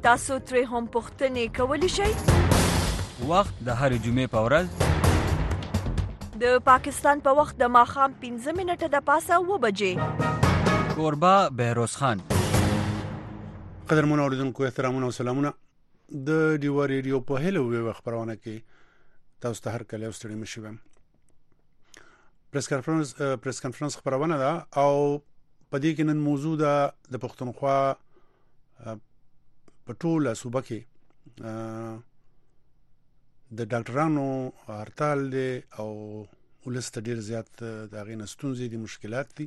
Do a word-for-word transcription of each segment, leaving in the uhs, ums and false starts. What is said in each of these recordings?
تاسو ترې هم پوښتنې کولی شئ. وخت د هرې جمعې په ورځ د پاکستان په وخت د ماښام پنځه منټه د پاسه اوه بجې. کوربه بهروز خان. قدرمنو اوریدونکو احترامونه او سلامونه. د ډیوا ریډیو په هلو ویو خبرونه کې تاسو ته هر کله ستړي مشي وم. پریس کانفرنس پریس کانفرنس خبرونه ده او په دې کې نن موضوع ده د پښتونخوا په ټوله صوبه کې د ډاکټرانو هړتال دی او ولست ډیر زیات د غین ستونزې دي، مشکلات دي.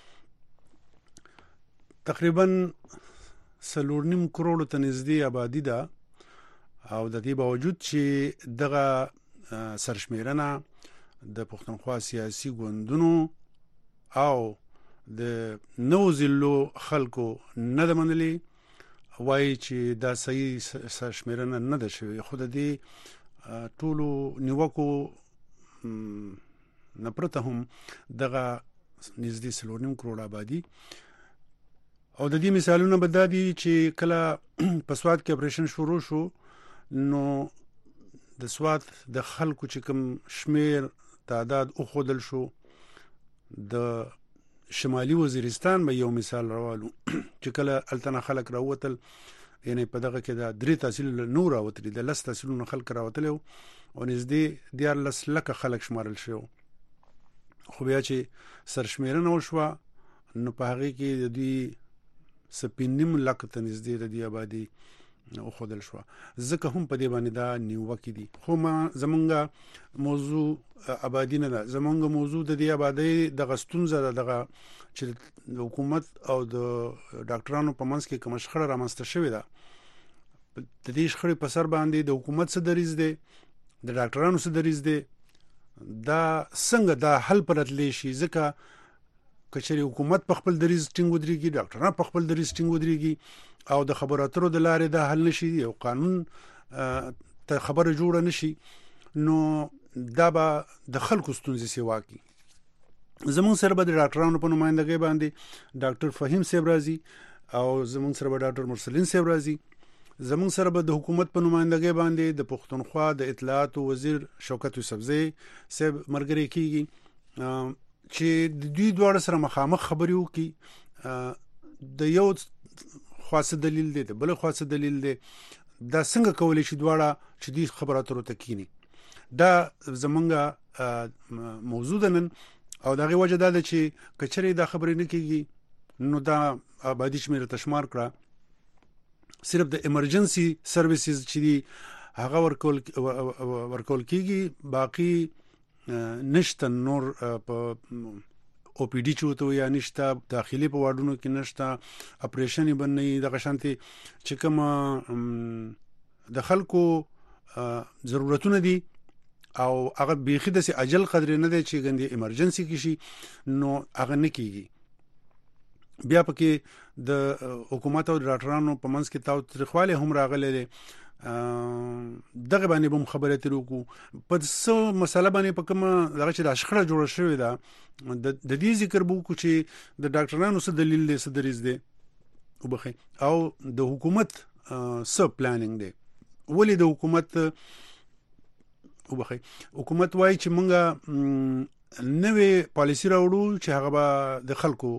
تقریبا څلور نیم کروڑ ته نږدې آبادی ده او د دې باوجود چې دغه سرشمیرنه د پښتونخوا سیاسي ګوندونو او د نو زلو خلکو نه د منلي وایي چې دا صحیح سرشمیرنه نه ده شوې. خو د دې ټولو نیوکو نه پرته هم دغه نږدې څلور نیم کروڑ آبادی او د دې مثالونه به دا دي چې کله په سوات کې اپریشن شروع شو نو د سوات د خلکو چې کوم شمیر تعداد او خودل شو. د شمالي وزیرستان به یو مثال راوالو چې کله التنا خلک راوتل، یعنی په دغه کې د درې تحصیل نور راوتل، د لس تحصیلونو خلک راوتل او نږدې دیارلس لکه خلک شمارل شو. خو بیا چې سرشمیرنه وشوه نو په هغه کې د دوی سپینیم لکه ته نږدې د دې آبادی او خودل شو. ځکه هم په دې باندې دا نیوکې دي. خو ما زمونږه موضوع آبادی نه ده، زمونږه موضوع د دې آبادی د غستونزه دغه چې د حکومت او د ډاکټرانو په منځ کې کوم شخړه رامنځته شوې ده. د دې شخړې په سر باندې د حکومت څخه دریز دی، د ډاکټرانو څخه دریز دی. دا څنګه دا حل پرتلی شي؟ ځکه کچري حکومت په خپل دریز ټینګ ودرېږي، ډاکټران په خپل دریز ټینګ ودرېږي او د خبرو اترو د لارې دا حل نشي، یو قانون ته خبره جوړه نشي، نو دا به د خلکو ستونزې سیوا کی. زمون سره به د ډاکټرانو په نمائندګۍ باندې ډاکټر فهیم صاحب راځي او زمون سره به ډاکټر مرسلین صاحب راځي. زمون سره به د حکومت په نمائندګۍ باندې د پښتونخوا د اطلاعات او وزیر شوکت یوسفزئی صاحب مرګري کیږي چې د دوی دواړه سره مخامخ خبرې وکړي. د یو خاصه دلیل دی، د بل خاصه دلیل دی. دا څنګه کولای شي دواړه چې دې خبراتو ته کینی؟ دا زمونږه موضوع ده نن او دغه وجه دا ده چې کچري دا خبرې نه کیږي نو دا آبادی شمیره تشمار کړه. صرف د ایمرجنسي سرویسز چې دی هغه ورکول ورکول کیږي، باقی نشته. نور په او پی ډی چوته یا نشته، داخلي په واردونو کې نشته، اپریشن باندې د غشانتي چې کوم د خلکو ضرورتونه دي او هغه بيخي د سي اجل قدر نه دی چې ګندې ایمرجنسي کې شي نو هغه نه کیږي. بیا پکې د حکومت او ډاکټرانو په منځ کې تاو ترخواله هم راغلي دي. دغه باندې بم خبره تر وکړو په څو مسله باندې په کومه دغه چې د شخړه جوړه شوې ده د دې ذکر بو کو چې د ډاکټرانو څه دلیل دی، څه دریز دی او بخي او د حکومت څه پلانینګ دی. ولې د حکومت او بخي حکومت وایي چې مونږه نوې پالیسی راوړو چې هغه به د خلکو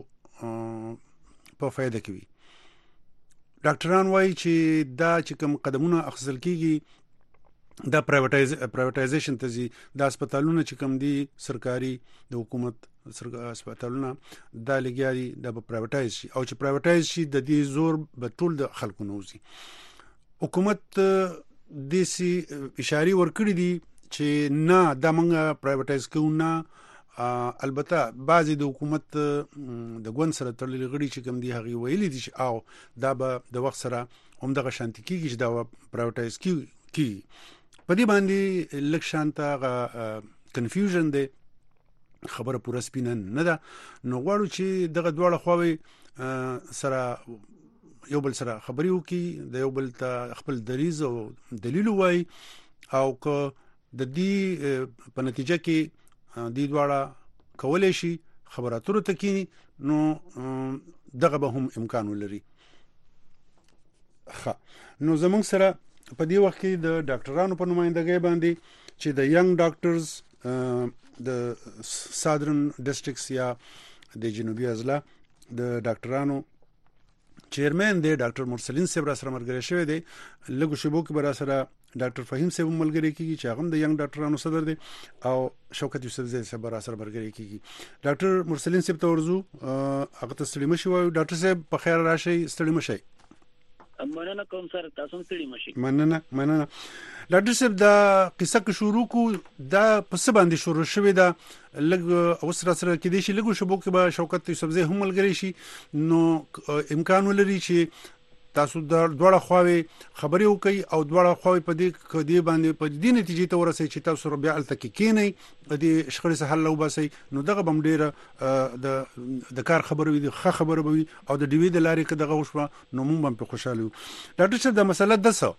په فائدہ کوي. ډاکټران وایي چې دا چې کوم قدمونه اخیستل کیږي دا پرایویټایز پرایویټایزیشن ته ځي. د هسپتالونو چې کوم دي سرکاري د حکومت هسپتالونه دا لګیاري دا به پرایویټایز شي او چې پرایویټایز شي د دې زور به ټول د خلکو نوځي. حکومت د سي اشاره ورکړي دي چې نه دا موږ پرایویټایز کوو نه. البته بعضی د حکومت د ګوند سره تړلې غړي چې کوم دي هغه ویلي دي او دا به د وخت سره هم دغه شانتي کیږي چې دا پرایویټایز کی کی په دې باندې لک شانته کنفیوژن دی، خبره پوره سپینه نه ده. نو غواړو چې دغه دواړه خواوې سره یو بل سره خبرې وکړي، د یو بل ته خپل دریز او دلیل وایي او که د دې په نتیجه کې دې دواړه کولای شي خبراتو ته کینی نو دغه به هم امکان ولري. ښه نو زموږ سره په دې وخت کې د ډاکټرانو په نمائندګۍ باندې چې د ینګ ډاکټرز د سادرن ډسټرکټس یا د جنوبي اضلاع د ډاکټرانو چیرمن دی ډاکټر مرسلین صاحب را سره مرګري شوی دی لږ شبو کې بر سره ډاکټر فهیم صاحب ملګری کیږي چې هغه د ینګ ډاکټرانو صدر دی او شوکت یوسف زئی صاحب را سره مرګري کیږي ډاکټر مرسلین صاحب ته ورزو هغه ته ستړي مشي وایو ډاکټر صاحب په خیر راشي ستړي مشي مننه کوم سره تاسو ستړي مشي مننه مننه ډاکټر صاحب دا قصه کې شروع کو دا پس باندې شروع شوې ده لګ اوس را سره کې دي چې لګو شبو کې به شوکت یوسف زئی هم ملګری شي نو امکان ولري چې تاسو د دوړه خواوي خبري وکي او دوړه خواوي په دې کدي باندې په دې نتیجې ته ورسې چې تاسو بیا الته کې کینی د شخړې سره حل وباسي نو دغه بم ډیره د د کار خبرو وي ښه خبرو وي او د ډیوی د لارې کې دغه وشو نو مونږ هم په خوشاله یو ډاکټر صاحب د مسله د څه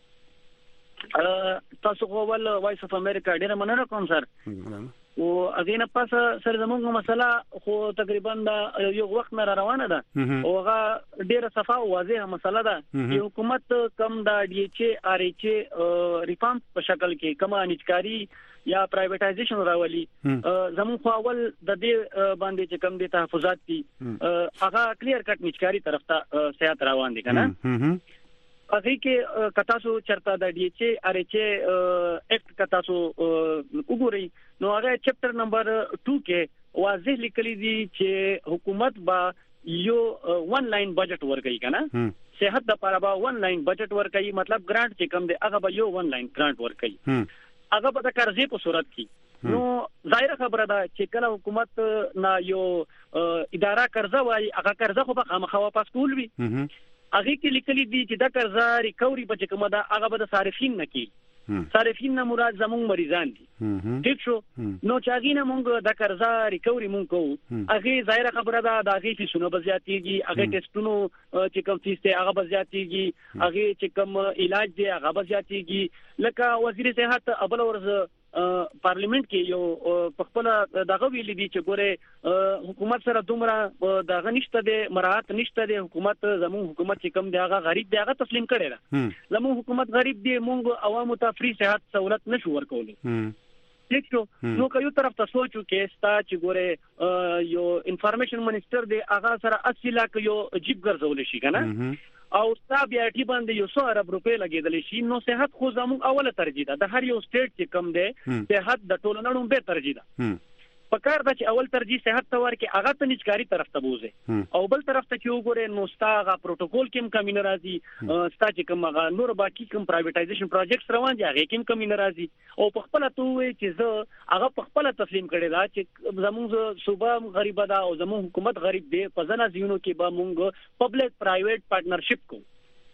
تاسو خو ول وایس اف امریکا ډیره مننه کوم سر او اګینه پاس سره زموږ مسله خو تقریبا یو وخت نه روانه ده او هغه ډیره صفه او واضحه مسله ده چې حکومت کم د ډي ایچ ار ایچ ریفارم په شکل کې کما انچکاری یا پرایویټایزیشن راولي زموږ خو اول د دې باندې چې کم دي تحفظات دي هغه کلیر کټ نچکاری طرف ته سیاحت روان دي کنه هغه کې کتا سو چرتا د ډي ایچ ار ایچ اکټ کتا سو وګوري نو هغه چپټر نمبر دو کې واضح لیکلي دي چې حکومت با یو ون لاین بجټ ورکړي کنه صحت د لپاره با ون لاین بجټ ورکړي مطلب ګرانټ چې کم دی هغه به یو ون لاین ګرانټ ورکړي هغه به د قرضې په صورت کې نو ظاهر خبره ده چې کله حکومت نه یو اداره قرضه وای هغه قرضه خو به خامخا واپس کول وي هغه کې لیکلي دي چې د قرضه ریکوري په کومه ده هغه به د صارفین نه کی صارفین نه مراد زموږ مریضان دي ټیک شو نو چې هغه نه مونږ د قرضه ریکوري مونږ کوو هغه ظاهر خبره ده د هغه فیسونو بزیاتېږي هغه ټیسټونو چې کوم فیس ته هغه بزیاتېږي هغه چې کوم علاج دی هغه بزیاتېږي لکه وزیر صحت ابل ورز پارلیمنت کې یو په خپل دغه ویل دي چې ګوره حکومت سره دومره دغه نشته د مراحت نشته د حکومت زموږ حکومت چې کم دی هغه غریب دی هغه تسلیم کړي را زموږ حکومت غریب دی مونږ عوامو ته فری صحت سہولت نشو ورکولې ٹھیک شو نو که یو طرف ته سوچو کې ستا چې ګوره یو انفارمیشن منسٹر دی هغه سره اسی لاک یو جیب ګرځول شي کنه او ستا بیا ټی باندې یو څو ارب روپے لګیدل شي نو صحت خو زموږ اوله ترجیح ده د هر یو سټیټ چې کم دی صحت د ټولو نړۍ به ترجیح ده پکار دا چې اول ترجیح صحت ته ورکې هغه ته نچکاری طرف ته بوزي او بل طرف ته چې وګوره نو ستا هغه پروتوکول کې کمی ناراضي ستا چې کوم هغه نور باقي کوم پرایویټایزیشن پروجیکټس روان دي هغه کې کمی ناراضي او په خپل ته وایي چې زه هغه په خپل تسلیم کړي دا چې زموږ صوبه غریبه ده او زموږ حکومت غریب دی په ځنه ځینو کې به مونږ پبلک پرایویټ پارټنرشپ کو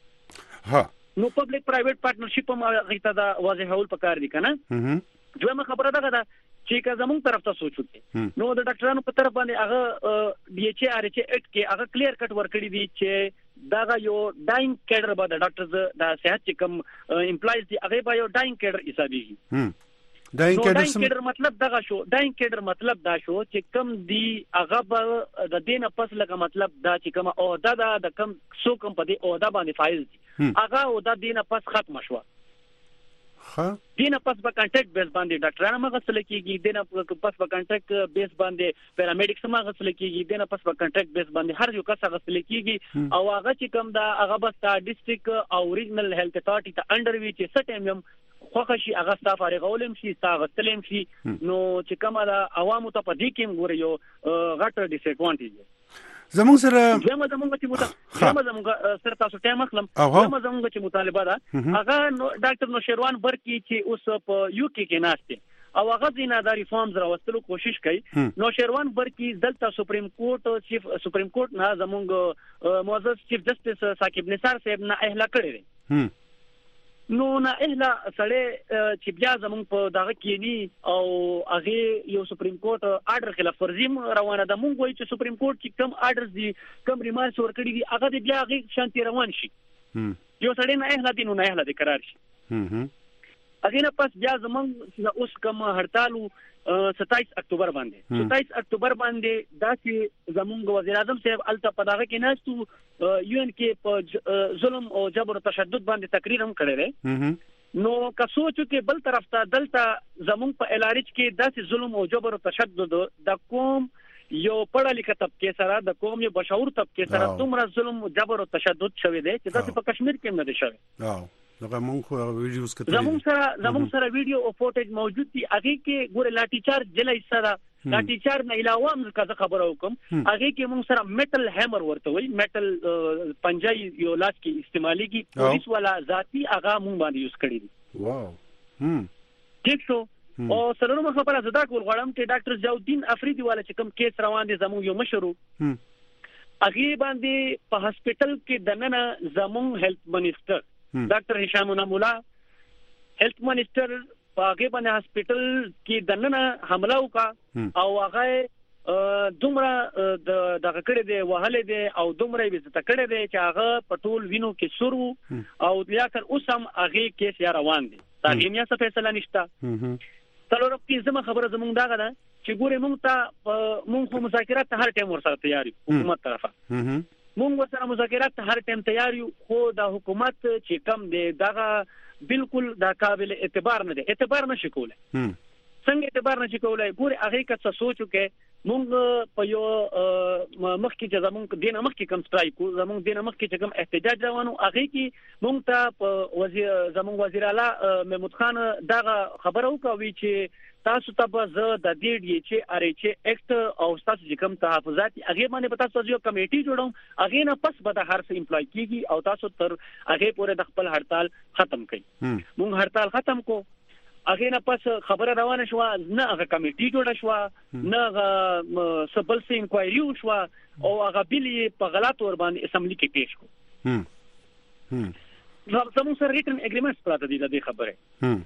ها نو پبلک پرایویټ پارټنرشپ هم غیته دا واضح هول پکار دي کنه دویمه خبره ده دا چې که زموږ طرف ته سوچو نو د ډاکټرانو په طرف باندې هغه ډي ایچ ار ایچ اکټ کې هغه کلیر کټ ورکړي دي چې دا یو ډاینګ کیډر به د ډاکټرز د صحت چې کوم امپلایز دي هغه به یو ډاینګ کیډر حسابيږي ډاینګ کیډر مطلب دغه شو ډاینګ کیډر مطلب دا شو چې کم دی هغه به د دینه پس لکه مطلب دا چې کوم او دا د کم سو کم په دی او دا باندې فایل دي هغه او د دینه پس ختم شو ها دینه پس په کانټیکټ بیس باندې ډاکټرانو مغسل کیږي دینه پس په کانټیکټ بیس باندې پیرامیډیکس مغسل کیږي دینه پس په کانټیکټ بیس باندې هر یو کس غسل کیږي او هغه چې کوم دا هغه بس ډیسټریکټ او ریجنل هیلث اتھارټی ته انډر وی چې سټیم یم خوښ شي هغه ستاسو فارغولم شي تاسو غسلم شي نو چې کومه دا عوامو ته په دې کې ګور یو غټ ډیس ایڈوانټیج زموږ سره زموږ زموږ چې مطالبه زموږ سره تاسو ټایم اخلم زموږ زموږ چې مطالبه ده هغه ډاکټر نوشیروان برکی چې اوس په یو کې کې ناشته او هغه زینا د ریفارمز راوستلو کوشش کوي نوشیروان برکی دلته سپریم کورټ چیف سپریم کورټ نه زموږ معزز چیف جسټس ثاقب نثار صاحب نه اهلا کړی دی نو نه اهلا سړی چې بیا زموږ په دغه کې ني او هغه یو سپریم کورټ آرډر خلاف ورزي روانه ده مونږ وایو چې سپریم کورټ چې کم آرډرز دي کم ریمارکس ورکړي دي هغه بیا هغه شانتي روان شي یو سړی نه اهلا دي نو نه اهلا دي قرار شي هغه نه پس بیا زموږ اوس کوم هړتالو ستایس اکتوبر باندې ستایس اکتوبر باندې داسې زمونږ وزیر اعظم صاحب الته په دغه کې ناستو یو ان کې په ظلم او جبر او تشدد باندې تقریر هم کړی دی نو که سوچو کې بل طرف ته دلته زمونږ په الارج کې داسې ظلم او جبر او تشدد د قوم یو پړه لیکه طبقه سره د قوم یو بشعور طبقه سره دومره ظلم او جبر او تشدد شوی دی چې داسې په کشمیر کې هم نه دی شوی. دغه مونږ خو ویډیوز کتل زموږ سره زموږ سره ویډیو او فوټیج موجود دي. هغه کې ګوره لاټي چارج جلای سره لاټي چارج نه علاوه هم که خبره وکم هغه کې موږ سره میټل هیمر ورته وي میټل پنجای یو لاس کې استعمالي کی پولیس والا ذاتی هغه موږ باندې یوز کړی دي. واو هم ټیک شو. او سره خبره زدا کول غواړم چې ډاکټر ضیاءالدین افریدي والا چې کوم کیس روان دي زموږ یو مشرو هغه باندې په هسپټل کې دننه زموږ هیلث منیسټر ډاکټر هشام نمولا هیلث منیسټر په هغه باندې هسپټل کې دننه حمله وکړه او هغه دومره د دغه کړه دی وهله دی او دومره به ست کړه دی چې هغه پټول وینو کې سورو او بیا تر اوس هم هغه کیس یا روان دي. تاغیم یا څه فیصله نشته. تلور کې زما خبره زمونږ داغه ده چې ګوره مونږ ته مونږ خو مذاکرات ته هر ټیم ورسره تیار یو حکومت طرفه مونږ ورسره مذاکرات ته هر ټیم تیار یو خو د حکومت چې کم دی دغه بالکل د قابل اعتبار نه دی اعتبار نشي کولای. څنګه اعتبار نشي کولای ګوره هغه که څه سوچو کې مونږ په یو مخکې چې زمونږ دینه مخکې کم سټرایک زمونږ دینه مخکې چې کم احتجاج روانو هغه کې مونږ ته په وزیر زمونږ وزیر اعلی محمود خان دغه خبره وکوي چې تاسو ته به زه د دې ډي چې ار ایچ ایکټ او تاسو چې کوم تحفظات هغه باندې په تاسو یو کمیټي جوړوم هغه نه پس به د هر څه امپلای کیږي او تاسو تر هغه پورې د خپل هړتال ختم کړئ. مونږ هړتال ختم کو هغه نه پس خبره روانه شو نه هغه کمیټي جوړه شو نه هغه سبل سي انکوایري شو او هغه بلی په غلط ور باندې اسمبلی کې پیښ کو. هم هم زموږ سره ریټن اګریمنټس پراته دي د دې خبره. هم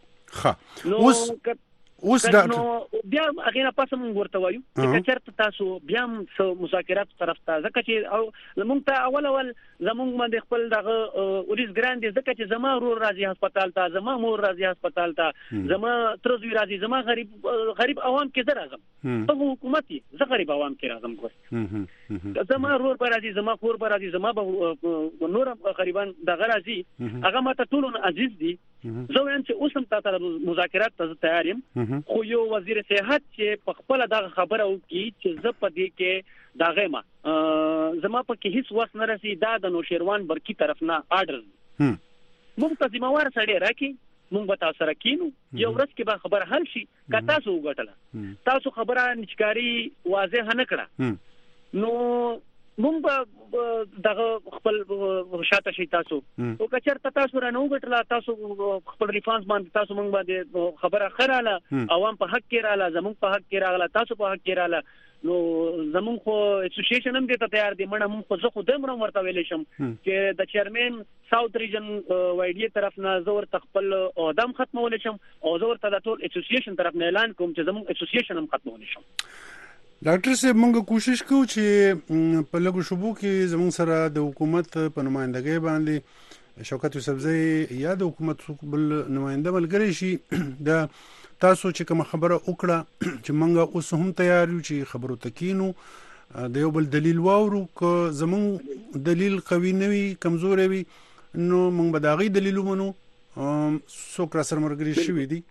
ښه اوس اوس دا نو بیا هغه نه پس موږ ورته وایو چې چېرته تاسو بیا مذاکرات طرف ته ځکه چې او موږ ته اول اول زموږ باندې خپل دغه اوریس ګراند ځکه چې زما رور راځي هسپتال ته زما مور راځي هسپتال ته زما ترزوی راځي زما غریب غریب عوام کې درازم په حکومتي زه غریب عوام کې راځم کوم زما رور پر راځي زما خور پر راځي زما نور غریبان دغه راځي هغه ماته ټول عزیز دي. زه وایم چې اوس هم تاسو مذاکرات ته تیار یم خو یو وزیر صحت چې په خپل دغه خبره وکړي چې زه په دې کې دغه ما زما په کې هیڅ وس نه رسي دا د نوشیروان برکی طرف نه آرډر مونږ ته ذمہوار سړی راکې مونږ به تاسو سره کینو یو ورځ کې به خبر حل شي که تاسو وګټله تاسو خبره نشکاری واضح نه کړه نو مونږ به دغه خپل شاته شي تاسو او کچرته تاسو را نه وګټله تاسو خپل ریفانس باندې تاسو مونږ باندې خبره خراله عوام په حق کې رااله زمونږ په حق کې راغله تاسو په حق کې رااله نو زمونږ خو اسوسییشن هم دې ته تیار دي مړه مونږ خو زه خو دمر ورته ویلې شم چې د چیرمن ساوث ریجن وایډي طرف نه زور تخپل اودم ختمول شم او زور ته د ټول اسوسییشن طرف نه اعلان کوم چې زمونږ اسوسییشن هم ختمول شم. ډاکټر صاحب موږ کوشش کوو چې په لږو شوبو کې زموږ سره د حکومت په نمائندګۍ باندې شوکت یوسفزۍ یا د حکومت بل نماینده ملګری شي د تاسو چې کوم خبره وکړه چې موږ اوس هم تیار یو چې خبرو تکینو د یو بل دلیل واورو که زموږ دلیل قوي نه وي کمزور وي نو موږ به د هغې دلیل ومنو. څوک را سره ملګري شوي دي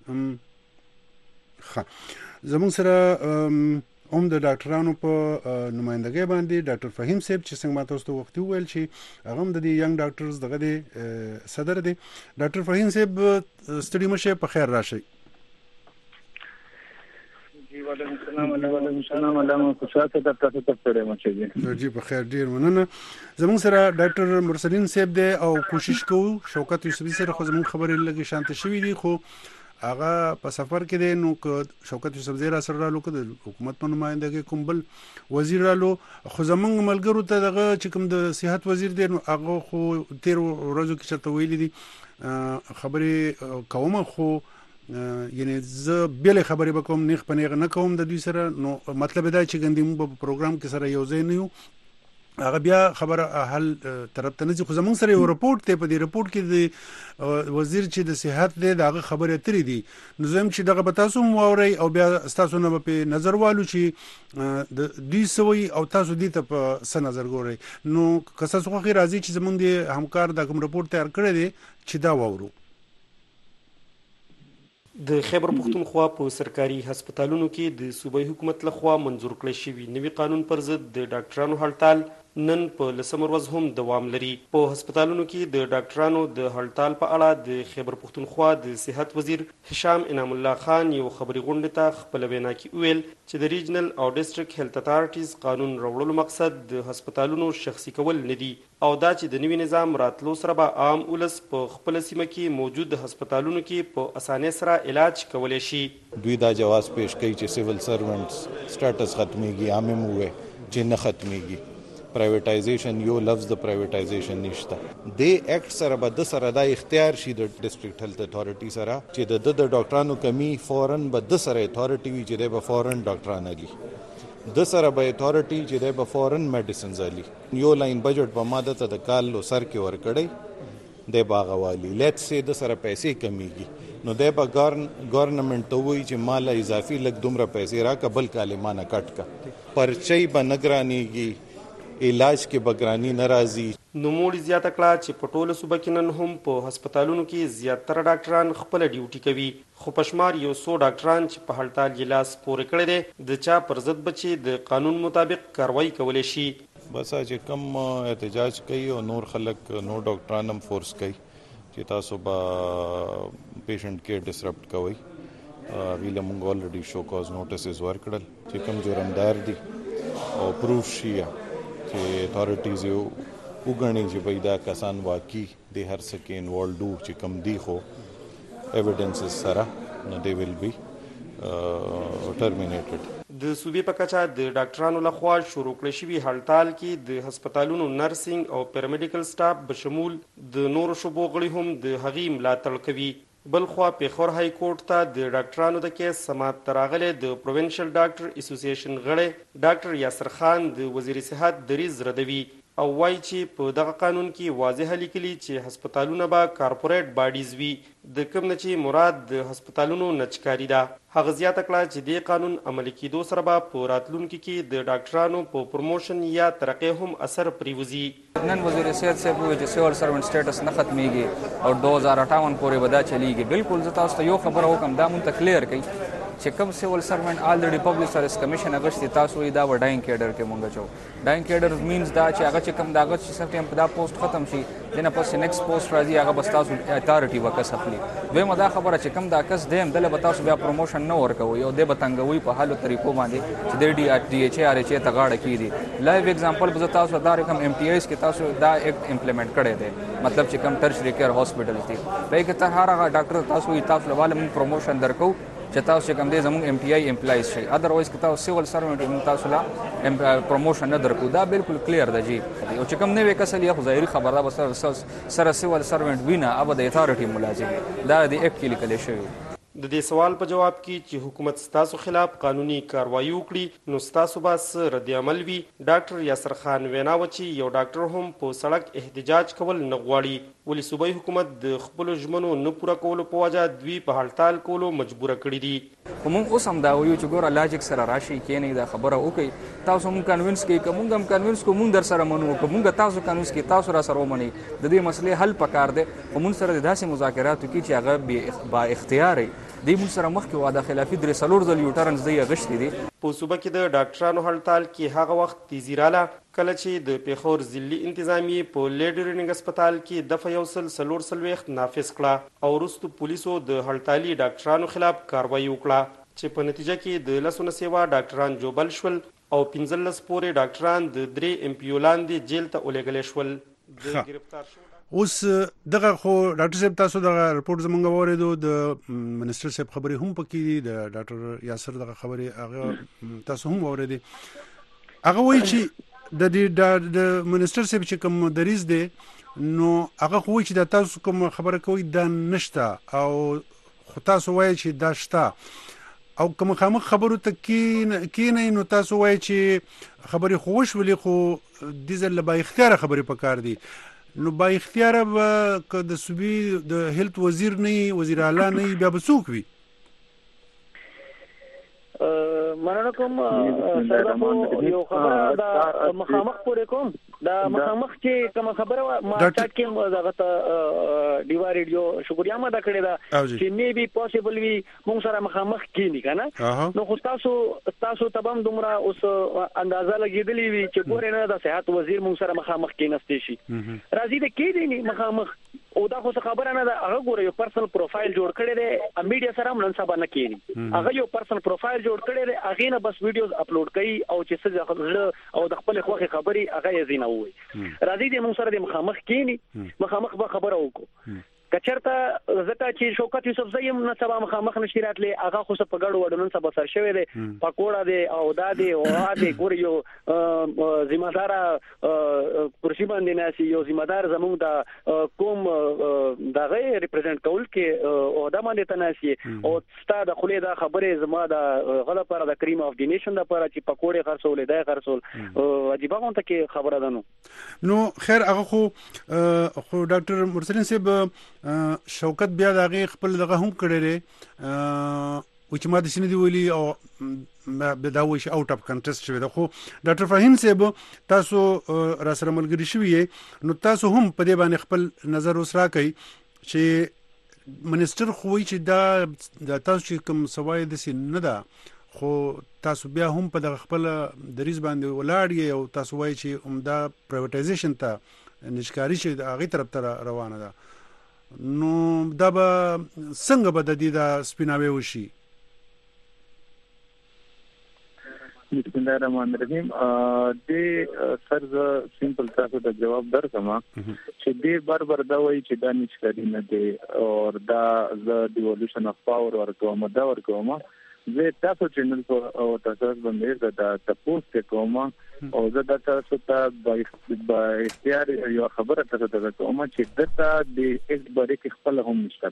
ښه زموږ سره هم د ډاکټرانو په نمائندګۍ باندې ډاکټر فهیم صاحب چې څنګه ماته اوس وخت وویل چې هغه هم د دې ینګ ډاکټرز دغه دی صدر دی. ډاکټر فهیم صاحب ستړي مشه په خیر راشئ. جی وعلیکم السلام علیکم السلام علامه خوشاله د تاسو ته ستړي مشه جی جی په خیر ډیر مننه. زموږ سره ډاکټر مرسلین صاحب دی او کوشش کوو شوکت یوسفزۍ سره خو زموږ خبرې لږ شانته شوې دي خو هغه په سفر کې دی نو که شوکت یوسفزۍ را سره رالو که د حکومت په نمائندګۍ کوم بل وزیر رالو خو زمونږ ملګرو ته دغه چې کوم د صحت وزیر دی نو هغه خو تیر ورځو کې چېرته ویلي دي خبرې کوم خو یعنی زه بلې خبرې به کوم نیغ په نیغه نه کوم د دوی سره نو مطلب دا چې ګندې موږ په پروګرام کې سره یو ځای نه یو هغه بیا خبره حل طرف ته نه ځي. خو زمونږ سره یو رپورټ دی، په دې رپورټ کې د وزیر چې د صحت دی دغه خبره اترې دي. نو زم چې دغه به تاسو مو اورئ او بیا تاسو نه په نظر والو چې د دوی سوي او تاسو دې ته په څه نظر ګورئ. نو که تاسو خو راځي چې زمونږ د همکار د کوم رپورټ تیار کړی دی چې دا واورو. د خیبر پختونخوا په سرکاري هسپتالونو کې د صوبایي حکومت لخوا منظور کړی شوی نوي قانون پر ضد د ډاکټرانو هړتال نن په لسمه ورځ هم دوام لري. په هسپتالونو کې د ډاکټرانو د هړتال په اړه د خیبر پختونخوا د صحت وزیر هشام انعام الله خان یو خبري غونډه ته خپل وینا کې ویل چې د ریجنل او ډیسټریکټ هیلث اتارټیز قانون راوړلو مقصد د هسپتالونو شخصي کول نه دي او دا چې د نوي نظام راتلو سره به عام ولس په خپل سیمه کې موجود هسپتالونو کې په اسانۍ سره علاج کولی شي. دوی دا جواز پیش کوي چې سیول سرونټس سټیټس ختميږي، عامه موه چې نه ختميږي. پرایویټایزیشن یو لفظ د پرایویټایزیشن نشته. د اکټ سره به د سره د اختیار شي د ډیسټریکټ هیلث اتارټي سره چې د د ډاکټرانو کمی فورن به د سره اتارټي وي چې د به فورن ډاکټران علي د سره به اتارټي چې د به فورن میډیسنز علي. یو لاین بجټ په ماده ته د کال لو سر کې ور کړی د باغوالي لیټ سي د سره پیسې کمیږي نو د به ګورنمنت ته وایي چې مال اضافي لګ دومره پیسې را قبل کالمانه کټ کا پرچي بنګرانيږي علاج کې بګرانی ناراضي. نوموړي زیاته کړه چې په ټوله صوبه کې نن هم په هسپتالونو کې زیاتره ډاکټران خپل ډیوټي کوي، خو په شمار یو څو ډاکټران چې په هړتال یې لاس پورې کړی دی د چا پر ضد بچي د قانون مطابق کاروایی کولی شي. بس چې کم احتجاج کوي او نور خلک نور ډاکټران هم فورس کوي چې تاسو به پیشنټ کې ډسرپټ کوي. ویله مونږ اولریډي شو کاز نوټیسز ورکړل چې کم جرمدار دي او پروف شي چې اتارټیز یو وګڼي چې پیدا کسان واقعي د هر څه کې انوالډو چې کم دی خو ایویډنسز سره نو دی ویل بی ټرمینیټډ. د صوبې په کچه د ډاکټرانو لخوا شروع کړی شوي هړتال کې د هسپتالونو نرسنګ او پیرامیډیکل سټاف بشمول د نورو شعبو غړي هم د هغې ملاتړ کوي. بل خوا پیښور های کورټ ته د ډاکټرانو د کیس سماعت ته راغلی د پروینشل ډاکټر اسوسییشن غړی ډاکټر یاسر خان د وزیر صحت دریځ ردوي او وایي چې په دغه قانون کې واضح لیکلي چې هسپتالونه به کارپوریټ باډیز وي، د کوم نه چې مراد د هسپتالونو نچکاري ده. هغه زیاته کړه چې دې قانون عملي کېدو سره به په راتلونکي کې د ډاکټرانو په پروموشن یا ترقۍ هم اثر پریوزي. نن وزیر صحت صاحب وایي چې سیول سرونټ سټیټس نه ختمیږي او دو هزار اٹھاون پورې به دا چلیږي. بالکل زه تاسو ته یو خبره وکړم دا مونږ ته کلیر کړئ چې کوم سیول سرونټ آلریډي پبلک سروس کمیشن اغشتي تاسو یې دا و ډاینګ کیډر کې مونږ چو ډاینګ کیډر مینز دا چې هغه چې کوم دا هغه چې سم په دا پوسټ ختم شي دنه پس نیکسټ پوسټ راځي هغه بس تاسو اتارټي وکس خپلي دویمه دا خبره چې کوم دا کس دیم دله به تاسو بیا پروموشن نه ورکوي او د بتنګوي په حالو طریقو باندې چې د ډي ډي ایچ ار ایچ ته غاړه کیدي. لایو ایگزامپل به تاسو دا رقم ایم ټي ایس کې تاسو دا ایکټ امپلیمنٹ کړی دی مطلب چې کوم ټرشری کیر هاسپټل دي په کې تر هر هغه ډاکټر تاسو یې تاسو لواله من پروموشن درکو چې تاسو چې کوم دې زموږ ایم ټي آی امپلایز شي ادروایز که تاسو سیول سرونټ موږ تاسو لا پروموشن نه درکو دا بالکل کلیر ده جی. او چې کوم نوې کس لري خو ظاهري خبره ده بس سره سیول سرونټ وینا اب د اتارټي ملازم دا د ایکټ کې لیکل شوی. د دې سوال په جواب کې چې حکومت ستاسو خلاف قانوني کاروایی وکړي نو ستاسو به څه رد عمل وي. ډاکټر یاسر خان وینا و چې یو ډاکټر هم په سړک احتجاج کول نه غواړي ولې صوبایي حکومت د خپلو ژمنو نه پوره کولو په وجه دوی په هړتال کولو مجبوره کړي دي. خو موږ اوس هم دا وایو چې ګوره لاجک سره راشي کینې دا خبره وکړئ تاسو موږ کنوینس کوي که موږ هم کنوینس کوو موږ در سره منو که موږ تاسو کنوینس کوي تاسو را سره ومنئ د دې مسلې حل پکار دی. خو موږ سره داسې مذاکرات وکړي چې هغه با اختیار دی موږ سره مخکې واده خلافي درې څلور ځل یوټرنز دی غشتي دي. په صوبه کې د ډاکټرانو هړتال کې هغه وخت تیزی راله کله چې د پیښور ضلعي انتظامیې په لیډرینګ هسپتال کې دفعه یو سل څلور څلوېښت نافذ کړه او وروستو پولیسو د هړتالي ډاکټرانو خلاف کاروایی وکړه چې په نتیجه کې د لسو نه سیوا ډاکټران جوبل شول او پنځلس پورې ډاکټران د درې ایم پی او لاندې جیل ته ولېږلی شول. د گرفتار شو اوس دغه خو ډاکټر صاحب تاسو دغه رپورټ زمونږ واوریدو د منسټر صاحب خبرې هم پکې دي د ډاکټر یاسر دغه خبرې هغه تاسو هم واوریدې هغه وایي چې د دې د منسټر صاحب چې کوم دریځ دی نو هغه خو وایي چې د تاسو کوم خبره کوي دا نشته او خو تاسو وایي چې دا شته او کوم خامخ خبرو ته کې کې نه نو تاسو وایي چې خبرې خوش ولې خو دیزل با اختیار خبرې پکار دي نو با اختیار به د صوبې د هیلث وزیر نه وزیر اعلی نه بیا به څوک وي مننه کوم سره یو خبره دا مخامخ پورې کوم دا مخامخ چې کوم خبره ما چاټ کې دغه ته دیوا ریډیو شکریا ما دا کړی دا چې می بي پوسیبل وي مونږ سره مخامخ کینی کنه نو خو تاسو تاسو تبم دومره اوس اندازه لګیدلی وي چې ګورې نه د صحت وزیر مونږ سره مخامخ کیناستې شي راځي د کې دی مخامخ او دا خو خبره نه ده هغه ګوره یو پرسنل پروفایل جوړ کړی دی میډیا سره هم نن سبا نه کینی هغه یو پرسنل پروفایل جوړ کړی دی هغه نه بس ویډیوز اپلوډ کوي او چې څه او د خپل خوخه خبري هغه یې زینه وي راځي د موږ سره د مخامخ کینی مخامخ به خبره وکړو کچرته زکه چې شوکت یوسف زیم نه سبا مخامخ نشی راتلی هغه خو په ګډ وډ نن سبا سر شوی دی پکوړه دی او دا دی او دا دی ګور یو ذمہ دار کرسی باندې ناسي یو ذمہ دار زموږ د کوم د غیر ریپرزینټ کول کې او دا باندې تناسي او ستاسو د خلې دا خبره زما د غلا پر د کریم اف دی نیشن د پر چې پکوړه خرڅول دی خرڅول عجیب غونته کې خبره ده نو نو خیر هغه خو خو ډاکټر مرسلین صاحب شوکت بیا دغه خپل دغه هم کړی دی و چې ما د سینې دی ویلي او دا وایي چې اوټ اف کنټست شوی ده خو ډاکټر فهیم صاحب تاسو را سره ملګري شوي نو تاسو هم په دې باندې خپل نظر اوس راکئ چې منسټر خو وایي چې دا د تاسو چې کوم سوای د سین نه ده خو تاسو بیا هم په دغه خپل دریز باندې ولاړ یې او تاسو وایي چې عمده پرایویټایزیشن ته نشکاری چې هغه طرف ته روانه ده نو دا به څنګه به د دې د سپیناوي وشي بسم الله الرحمن الرحیم د سر ز سمپل تاسو د جواب درکما چې د بار بار دا وایي چې دا نشکاري نه دی او دا د ډیولوشن اف پاور ورکوم دا ورکوم زه تاسو چینل او تاسو باندې دا تاسو کوم او زه دا تاسو ته به اختیار یو خبره تاسو ته کوم چې دته د ایک بری کې خپل هم نشته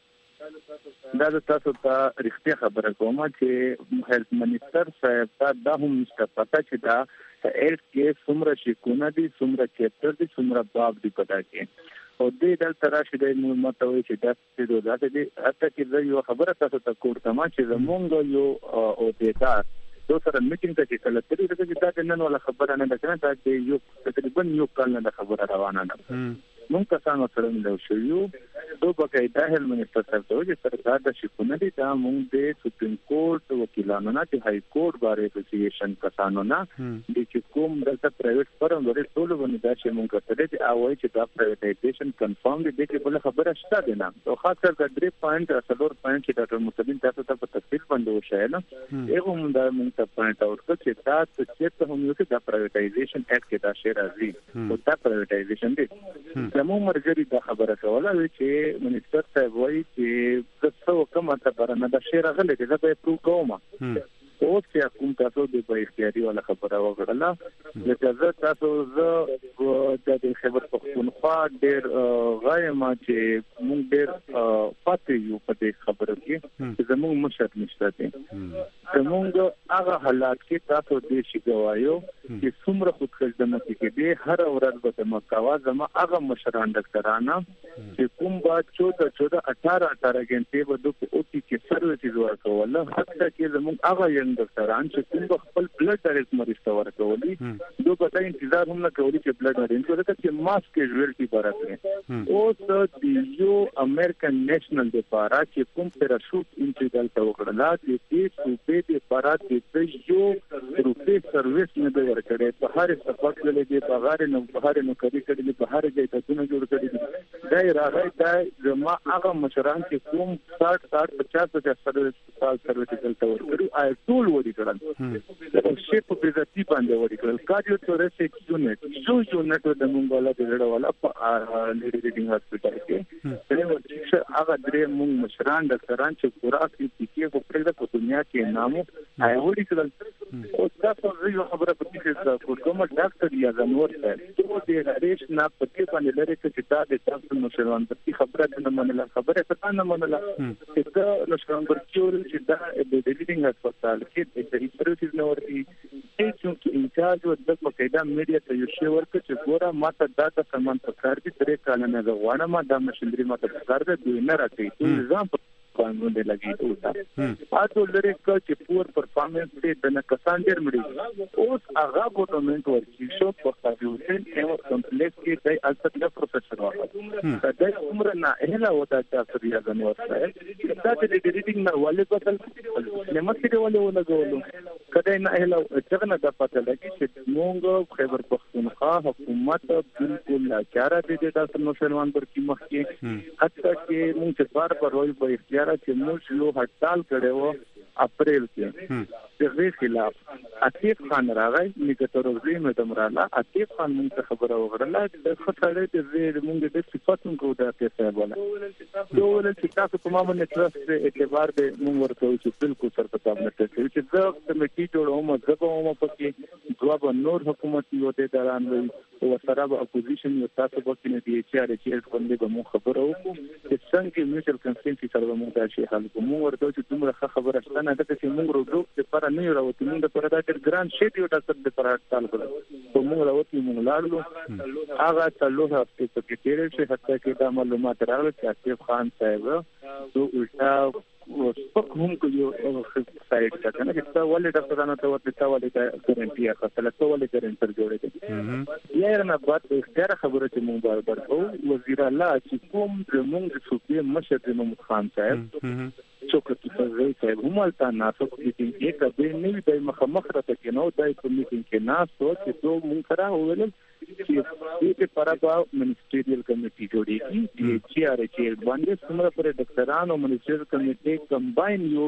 پاته دا تاسو ته رښتیا خبره کوم چې هیلث منسٹر صاحب دا هم نشته پاته چې دا هیلث کې څومره شکونه دي څومره چپټر دي څومره باب دي پتا کې او دې دل تراشي د مته وي چې تاسو د ذات دي حتی چې یو خبره تاسو ته کوم چې زمونږ یو او دیتا دو سره میټینګ ته چې کله ترې چې دا نن ولا خبره نه ده دا چې یو تقریبا یو کال نه خبره روانه ده مونږ کسانو سره ملو شو یو دو بقایده هل منسټر صاحب ته چې سرکار د شکونه دي دا مونږ د سپریم کورټ وکیلانو نه چې های کورټ باره اسوسییشن کسانو نه د چې کوم دلته پرایویټ فرم ورې ټول باندې دا چې مونږ کړی چې اوای چې دا پرایویټایزیشن کنفرم دي چې بل خبره شته ده نه او خاص کر د درې پوینټ اصلور پوینټ چې ډاکټر مسلم تاسو ته په تفصیل باندې وشایل نو یو مونږ دا مونږ ته پوینټ اوټ کړ چې تاسو چې ته هم یو چې دا پرایویټایزیشن اکټ کې دا شی راځي او دا پرایویټایزیشن دي زموږ مرګري دا خبره کوله چې منسټر صاحب وایي چې څه کومه خبره نه ده شی راغلی چې دا به پرو کوم او چې کوم تاسو د په اختیاري ولا خبره وکړه لکه زه تاسو زه د خبر پښتونخوا ډېر غواړم چې موږ ډېر پاتې یو په دې خبره کې چې زموږ مشر نشته دي زموږ هغه حالات کې تاسو دې شي ګوایو چې څومره خودخدمت کې دي هر ورځ به مکوا زما هغه مشران ډاکټرانه چې کوم با چودہ چودہ اٹھارہ اٹھارہ غنټې به د او ټي کې سروسز ورکول حتی کې زموږ هغه ډاکټران چې کوم خپل بلډ ډایرکټ مریض ته ورکولي دوی په تاسو انتظار هم نه کوي چې بلډ ډایرکټ ورته چې ماس کیژوالټي برابر او د یو امریکن نېشنل د پارا چې کوم پیراشوټ انټیګل ته وکړل چې دې صوبې د پارا د یو روپې سرویس نه دی ورکړی په هر سفر کې د بغیر نو بهر نو کړي کړي په هر ځای ته څنګه جوړ کړي دا راغی دا زما هغه مشران چې کوم ساठ ساठ پچاس پچاس سال سرویس ته ورکړي آی ټول وړي کړل شي په پریزاتي باندې وړي کړل کارډیو توریسک یونټ یو یونټ د مونږ ولا د لړ ولا په لیډینګ هاسپټل کې چې هغه درې مونږ مشران ډاکټران چې خوراک کې په پرېږده په دنیا کې نامو آی وړي کړل او تاسو یو خبره په دې کوم ډاکټر یا زنور ته د ریش نه پکې باندې لري چې دا د تاسو مشران په خبره نه منله خبره څه نه منله چې دا نشان ورکول چې دا د ډیلیټینګ هسپتال کې د هیپرټیز نو ورتي چې انچارج او د مقاعده میډیا ته یو شی ورکړي چې ګوره ماته دا د سامان په کار دي درې کال نه غواړم ما د ماشينري ماته په کار دي نه راځي ټول نظام قانون دی لګیدو تا اته لري چې پور پرفارمنس دې د نقصان ډیر مړي اوس هغه ګورنمنت ورچې شو په تاسیوشن ایمو کمپلیکس کې د الټر پروفیسور واخا دا عمر نه اهلا وتا چې سریا غني ورته دا چې د ډیټینګ نه ولې بدل نعمت کې ولې ولګولو کله نه اهلا څنګه د پته لګي چې موږ خیبر پختونخوا حکومت بالکل لاچاره دي د تاسو مسلمان پر کې مخ کې حتی چې موږ چې بار بار وایو په اختیار چې موږ یو هټال کړو اپریل کې د خلاف عتیق خان راغی نیګتروزي مدمراله عتیق خان موږ خبره وغړله د خطرې د زیر موږ د صفاتونو کو د پیسې ولا ټول چې تاسو کومه باندې ترست اعتبار د موږ ورته چې بالکل سر په تابع نه کوي چې د کمیټي جوړوم ځکه پکې جواب نور حکومت یو د دران وي او سره به اپوزیشن یو تاسو په نه دی چې اړ چې باندې به مو خبره وکړو چې څنګه میوچل کنسنټ سره مو دا شي حل کوم ورته چې دومره خبره شته نه ده چې موږ ورو د پر نه راوته موږ د پر دا ډېر ګران شی دی ډاکټر د پر هټال کړو موږ راوته موږ لاړو هغه تلو هفته کې تیر شي حتی کې دا معلومات راغله چې اسف خان صاحب دو الټا وسپک هم کو یو سایت ته کنه چې تا ولې ډاکټرانو ته ورته تا ولې ګارانټي اخته ته ولې ګارانټر جوړې دي یاره نه بعد اختیار خبره چې مونږ برابر او وزیر الله چې کوم د مونږ د صوبې مشر د محمد خان صاحب څوک چې زوی صاحب هم التا ناسو کې چې کبه نه وي د مخمخ راته کې نو دای په میټینګ کې ناسو چې دوه مونږ سره وویل چې دې پرابا منسټریال کمیټي جوړیږي چې چې ار چې باندې څومره پر ډاکټرانو منسټریال کمیټي کمباین یو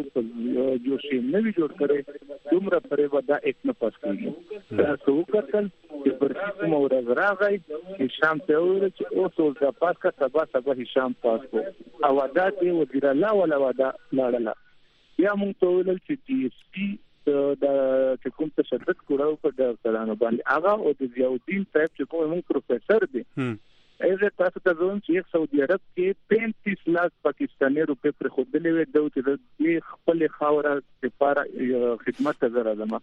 یو شی نوی جوړ کړي څومره پر ودا ایک نه پاس کیږي تاسو وکړل چې پر کوم ورځ راغی چې شام ته وره چې او څو د پاس کا سبا سبا شام پاس کو او ودا دې وزیر الله ولا ودا لاړه یا مونږ ته ویل چې ټي اس پی دا چې کوم تشدد کړو په ډاکټرانو باندې هغه او د ضیاءالدین صاحب چې کوم موږ پروفیسور دي ایزه تاسو ته زوم چې سعودي عرب کې پینتیس لاکھ پاکستاني روپے پر خودلې وې د دې خپل خاوره لپاره خدمت زره زما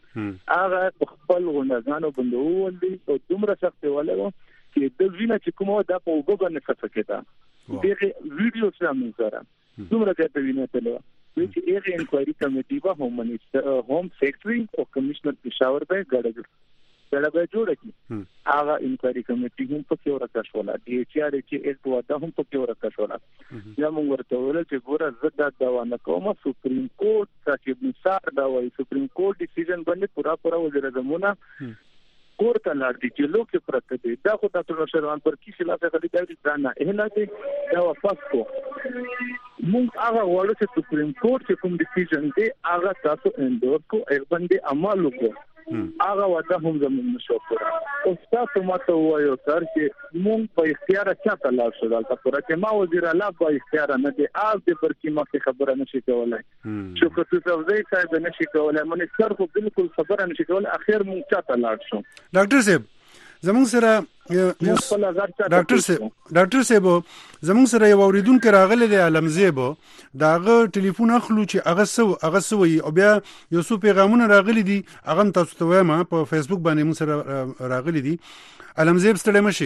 هغه خپل غونډانو بندول دي او دومره سخت ولګو چې د وینا چې کومه دا په وګ باندې څه کېده دغه ویډیو سره موږ سره دومره ته وینا تلو چې ایغه انکوایري کمیټي به هوم منیسټر هوم سیکرټري او کمشنر پېښور به ګډه ګډه به جوړه کی هغه انکوایري کمیټي هم په کې ورکه شولا دی چې اړ چې ایک ودا هم په کې ورکه شولا یا موږ ورته ویل چې ګوره زدا دا ونه کوم سپریم کورټ چې مثال دا وایي سپریم کورټ ډیسیژن باندې پورا پورا وزیر زمونه کورته لاړ دي چې لوک پرته دي دا خو تاسو شروان پر کې خلاف غلي دی دا نه اهلا دي دا واپس کو موږ هغه وړو چې سپریم کورټ چې کوم ډیسیژن دی هغه تاسو اندور کو ایک باندې عمل وکړو هغه ودا هم زموږ مشوره او تاسو ماته وایو سر چې موږ په اختیار چاته لاړ شو دا پر چې ما وزیر الله په اختیار نه دی اپ دې پر کې ما خبره نشي کولای شو که تاسو زوی صاحب نشي کولای مونږ سر خو بالکل خبره نشي کولای اخر موږ چاته لاړ شو ډاکټر صاحب زموږ سره ډاکټر صاحب ډاکټر صاحب زموږ سره یو اوریدونکو راغلی دی علمزیبو داغه ټلیفون اخلو چې هغه سو هغه سوی او بیا یو څو پیغامونه راغلي دي هغه تاسو ته وایم په فیسبوک باندې موږ سره راغلي دي علمزیب ستړی مشي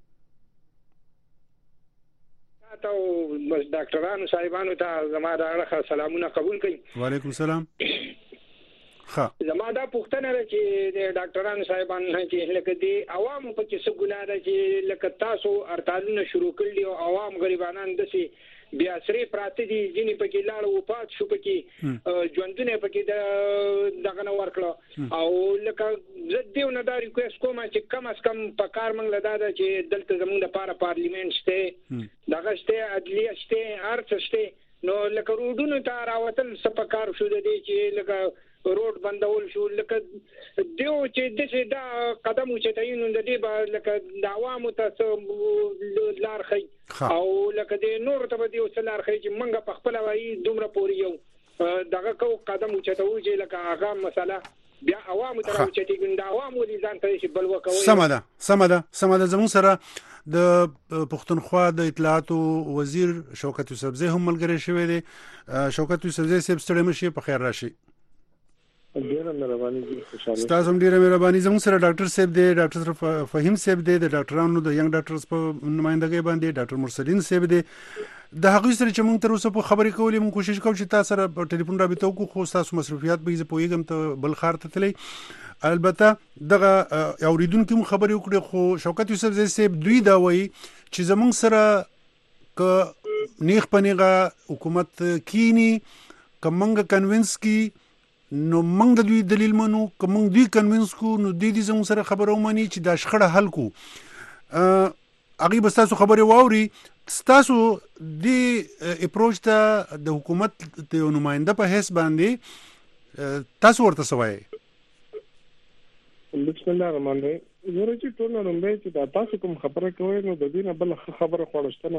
تاسو ډاکټرانو صاحبانو ته زموږ سلامونه قبول کړئ وعلیکم السلام ها زما دا پوښتنه ده چې د ډاکټرانو صاحبانو چې لکه دي عوامو په کې څه ګناه ده چې لکه تاسو هړتالونه شروع کړل او عوام غریبانان دسي بیا سری پراته دي ځینې په کې لاړ وفات شو په کې ژوندونه په کې د دغه نو ورکړه او لکه زديو نه دا ریکوست کوم چې کم از کم په کار منګ لدا ده چې دلته زموږ لپاره پارلیمنت شته دغه شته عدلیه شته ارڅ شته نو لکه روډونو ته راوتل سپکار شو دي چې لکه روډ بندول شو لکه دیو چې د څه دا قدم چې تعین د دې با لکه د عوامو ته لار خي او لکه د نور ته دیو لار خي چې منګه په خپل وایي دومره پوری یو دغه کو قدم چې ته وځي لکه هغه مسله بیا عوامو ته راوچتي ګنده عوامو دي ځان ته شي بل وکوي. سمه ده سمه ده سمه ده زموږ سره د پښتونخوا د اطلاعاتو وزیر شوکت یوسفزی هم ملګری شوی دی. شوکت یوسفزی صاحب ستړي مشي په خیر راشي. ډیره مهرباني دي خوشاله. ستاسو هم ډیره مهرباني. زموږ سره ډاکټر صاحب دی ډاکټر فهیم صاحب دی د ډاکټرانو د ینګ ډاکټرز په نمائندګۍ باندې ډاکټر مرسلین صاحب دی. د هغه سره چې موږ تر اوسه په خبرې کولې موږ کوشش کوو چې تاسو سره په ټلیفون رابطه وکړو خو تاسو مصروفیات به زه پوهیږم ته بل خار ته تللی. البته دغه اوریدونکو خبرې وکړي خو شوکت یوسفزی صاحب دوی دا وایي چې زموږ سره ک نیخ پنیغه حکومت کینی کمنګ کنوینس کی نو موږ د دوی دلیل منو کوم دوی کنوینس کو نو د دې زموږ سره خبرو مانی چې دا شخړه حل کو. اغي بس تاسو خبرې واوري تاسو د اپروچ ته د حکومت د نماینده په حساب باندې تاسو ورته سوای. بسم الله الرحمن الرحیم. زه چې ټول نوم به چې دا تاسو کوم خبره کوي نو د دې نه بل خبره خوړشتنه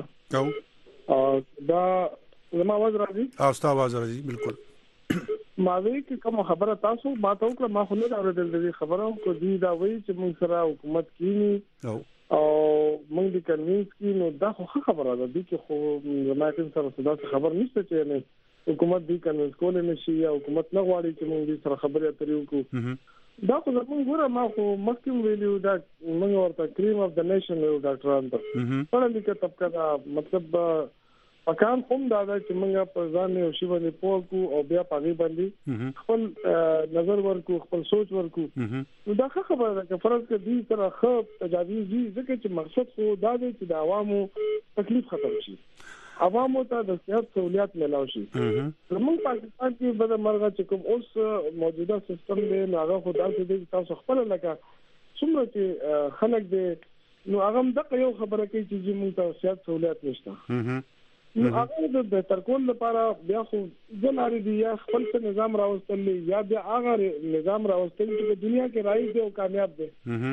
او دا زما आवाज راځي او تاسو आवाज راځي بالکل. ما وی چې کوم خبره تاسو ما ته وکړه ما خو نه اورېدل دې خبره کو دي دا وی چې موږ سره حکومت کینی او او موږ د کنوینس کی نو دا خو خبره ده دي چې خو ما کوم سره صدا خبر نشته چې نه حکومت دې کنوینس کول نه شي یا حکومت نه غواړي چې موږ دې سره خبرې اترې وکړو. دا خو زموږ ګوره ما خو مخکې ویلو دا موږ ورته کریم اف د نیشن یو ډاکټران ته په لیکه طبقه دا مطلب پکان کوم دا چې موږ په ځان یو شی باندې پوهو او بیا پاغي باندې خپل نظر ورکو خپل سوچ ورکو. نو دا خبره ده چې فرض کې دې سره خو تجاویز دي ځکه چې مقصد خو دا دی چې د عوامو تکلیف ختم شي عوامو ته د صحت سہولیات ملاوي شي. زموږ پاکستان کې بده مرغه چې کوم اوس موجوده سیستم دی نو هغه خو دا چې تاسو خپل لکه څومره چې خلک دی نو هغه دغه یو خبره کوي چې موږ ته صحت سہولیات نشته. نو هغه د بهتر کول لپاره بیا خو ځلاري دی یا خپل څه نظام راوستل یا بیا هغه نظام راوستل چې دنیا کې راځي دی او کامیاب دی.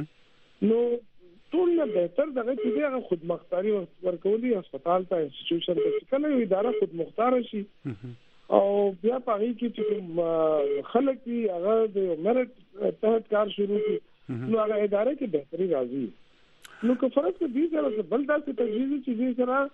نو ټول نه بهتر دغه چې هغه خودمختاري ورکولي هسپتال ته انسټیټیوشن ته کله یو اداره خودمختار شي او بیا پاره کې چې خلک دی هغه د مرټ تحت کار شروع کړي نو هغه اداره کې بهتري راځي. نو که فرض کې دې سره بل داسې تجویز چې دې سره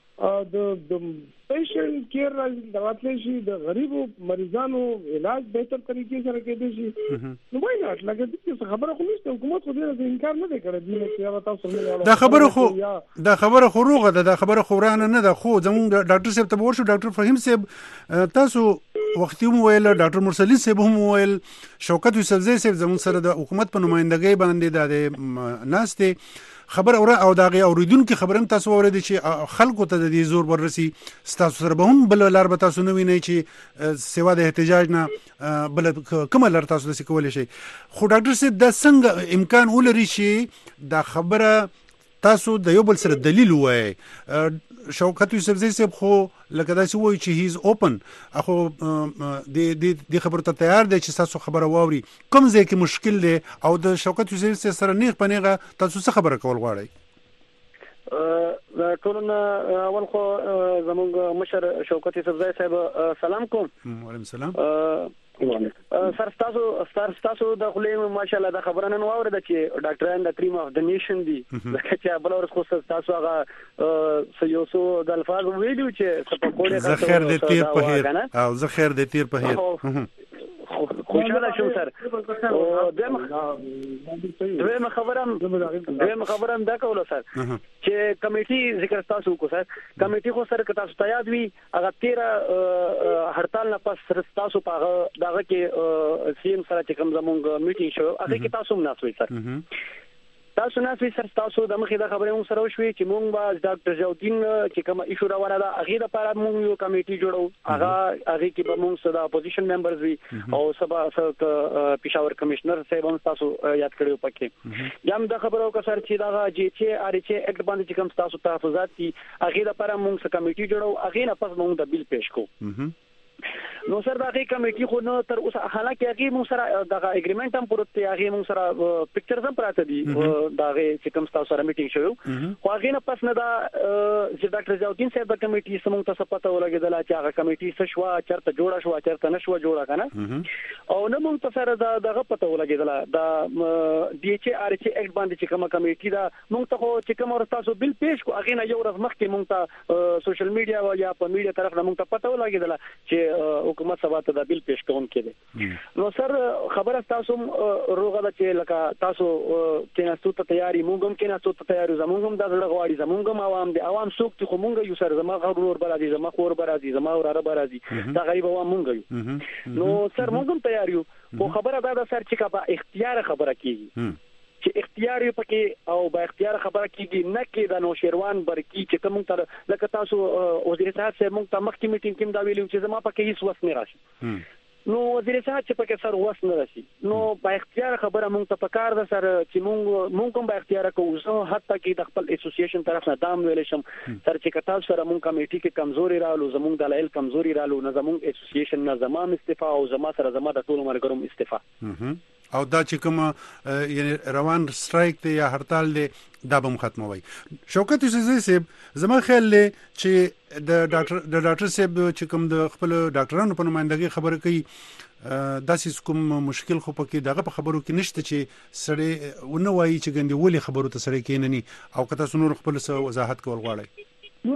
د د پیشنټ کیر د واتلې شي د غریبو مریضانو علاج بهتر طریقې سره کېدې شي نو وای نه لکه دې خبره خو نشته حکومت خو دې انکار نه کوي چې تاسو نه دا خبره خو دا خبره خو روغه ده دا خبره خو رانه نه ده خو زموږ ډاکټر صاحب ته ورشو ډاکټر فهیم صاحب تاسو وختي مو ویل ډاکټر مرسلین صاحب هم ویل شوکت یوسفزی صاحب زموږ سره د حکومت په نمائندګۍ باندې د ناشته خبر اوره او داغه اوریدونکو خبرم تاسو اوریدل چې خلکو ته د دې زور ورسي تاسو سره به هم بل لار به تاسو نه وینئ چې سیوا د احتجاج نه بل کومه لار تاسو د سکول شي. خو ډاکټر صاحب د څنګه امکان ولري چې دا خبره تاسو د یو بل سره دلیل وای. شوکت یوسفزی صاحب خو لکه دا چې وایي چې هی از اوپن اخو د د خبرو ته تیار دی چې تاسو خبره واوري کوم ځای کې مشکل دی او د شوکت یوسفزی سره نیغ پنیغه تاسو څه خبره کول غواړئ. دا ټولنه اول خو زموږ مشر شوکت یوسفزی صاحب سلام کوم. وعلیکم السلام. سر تاسو سر تاسو د خلې ماشاءالله د خبرانه نو اوره چې ډاکټران د کریم اف د نیشن دي لکه چې بل ورس خو تاسو هغه سيوسو د الفاظ ویلو چې سپکوړې زه خیر دې تیر په هیر او زه خیر دې تیر په هیر خوشاله شو سر او دغه خبرم دغه خبرم دا کوله سر چې کمیټي ذکر تاسو کو سر کمیټي خو سره تاسو ته یاد وي هغه تیرا هړتال نه پس تاسو په دغه کې سیم سره چې کوم زمونږ میټینګ شو هغه کې تاسو مناسوي سر تاسو نه سوي سر تاسو د مخې د خبرې مون سره وشوي چې مونږ با ډاکټر جوتین چې کوم ایشو راوړل دا هغه لپاره مونږ یو کمیټي جوړو هغه هغه کې به مونږ صدا اپوزیشن ممبرز وي او سبا پېښور کمشنر صاحب هم تاسو یاد کړو پکې یم د خبرو کا سر چې دا جی چې ار چې اکټ باندې چې کوم تاسو تحفظات دي هغه لپاره مونږ کمیټي جوړو هغه نه پس مونږ د بیل پېښ کوو نو سر دا غي کمیټي خو نو تر اوسه حالکه هغه مون سره دا اګریمنت هم پروت هغه مون سره پکچرز هم پراته دي دا غي چې کوم تاسو سره میټینګ شوی خو هغه نه پس نه دا چې ډاکټر زاوکین صاحب د کمیټي سمون ته پته ولګیدل چې هغه کمیټي څه شو چرته جوړه شو چرته نشو جوړه کنه او نه مون ته سره دا دغه پته ولګیدل دا ډي ایچ ار ایچ اکټ باندې چې کومه کمیټي دا مون ته چې کوم ورتاسو بل پیش کو هغه نه یو ورځ مخکې مون ته سوشل میډیا او یا په میډیا طرف نه مون ته پته ولګیدل چې حکومت سبا ته د بل پیش کوون کړي نو سر خبره تاسو روغه د چې لکه تاسو کیناستو ته تیاری مونږ هم کیناستو ته تیاری زمونږ هم د غواړي زمونږ هم عوام دي عوام څوک چې مونږ یو سر زما غرور برازي زما خور برازي زما وراره برازي دا غریب عوام مونږ یو نو سر مونږ هم تیاری یو خو خبره دا د سر چې کا په اختیار خبره کیږي چې اختیار یې پکې او با اختیار خبره کیږي نه کې د نوشیروان برکی چې کوم تر لکه تاسو وزیر صاحب سره مونږ ته مخکې میټینګ کې دا ویلو چې زما پکې هیڅ وس نه راشي نو وزیر صاحب چې پکې سر وس نه راشي نو با اختیار خبره مونږ ته پکار ده سر چې مونږ مونږ کوم با اختیار کوو زه حتی کې د خپل اسوسییشن طرف نه دام ویل شم سر چې کتاب سره مونږ کمیټي کې کمزوري رالو زمونږ دلایل کمزوري رالو نه زمونږ اسوسییشن نه زمام استعفا او زما سره زما د ټولو مرګرم استعفا او دا چې کوم یعنی روان سټرایک دی یا هړتال دی دا به ختموي شوکت یوسفزئی صاحب زما خیال دی چې د ډاکټر د ډاکټر صاحب چې کوم د خپل ډاکټرانو په نمائندګۍ خبره کوي داسې کوم مشکل خو پکې دغه په خبرو کې نشته چې سړی ونه وایي چې ګندې ولې خبرو ته سړی کېنني او که تاسو نور خپل څه وضاحت کول غواړئ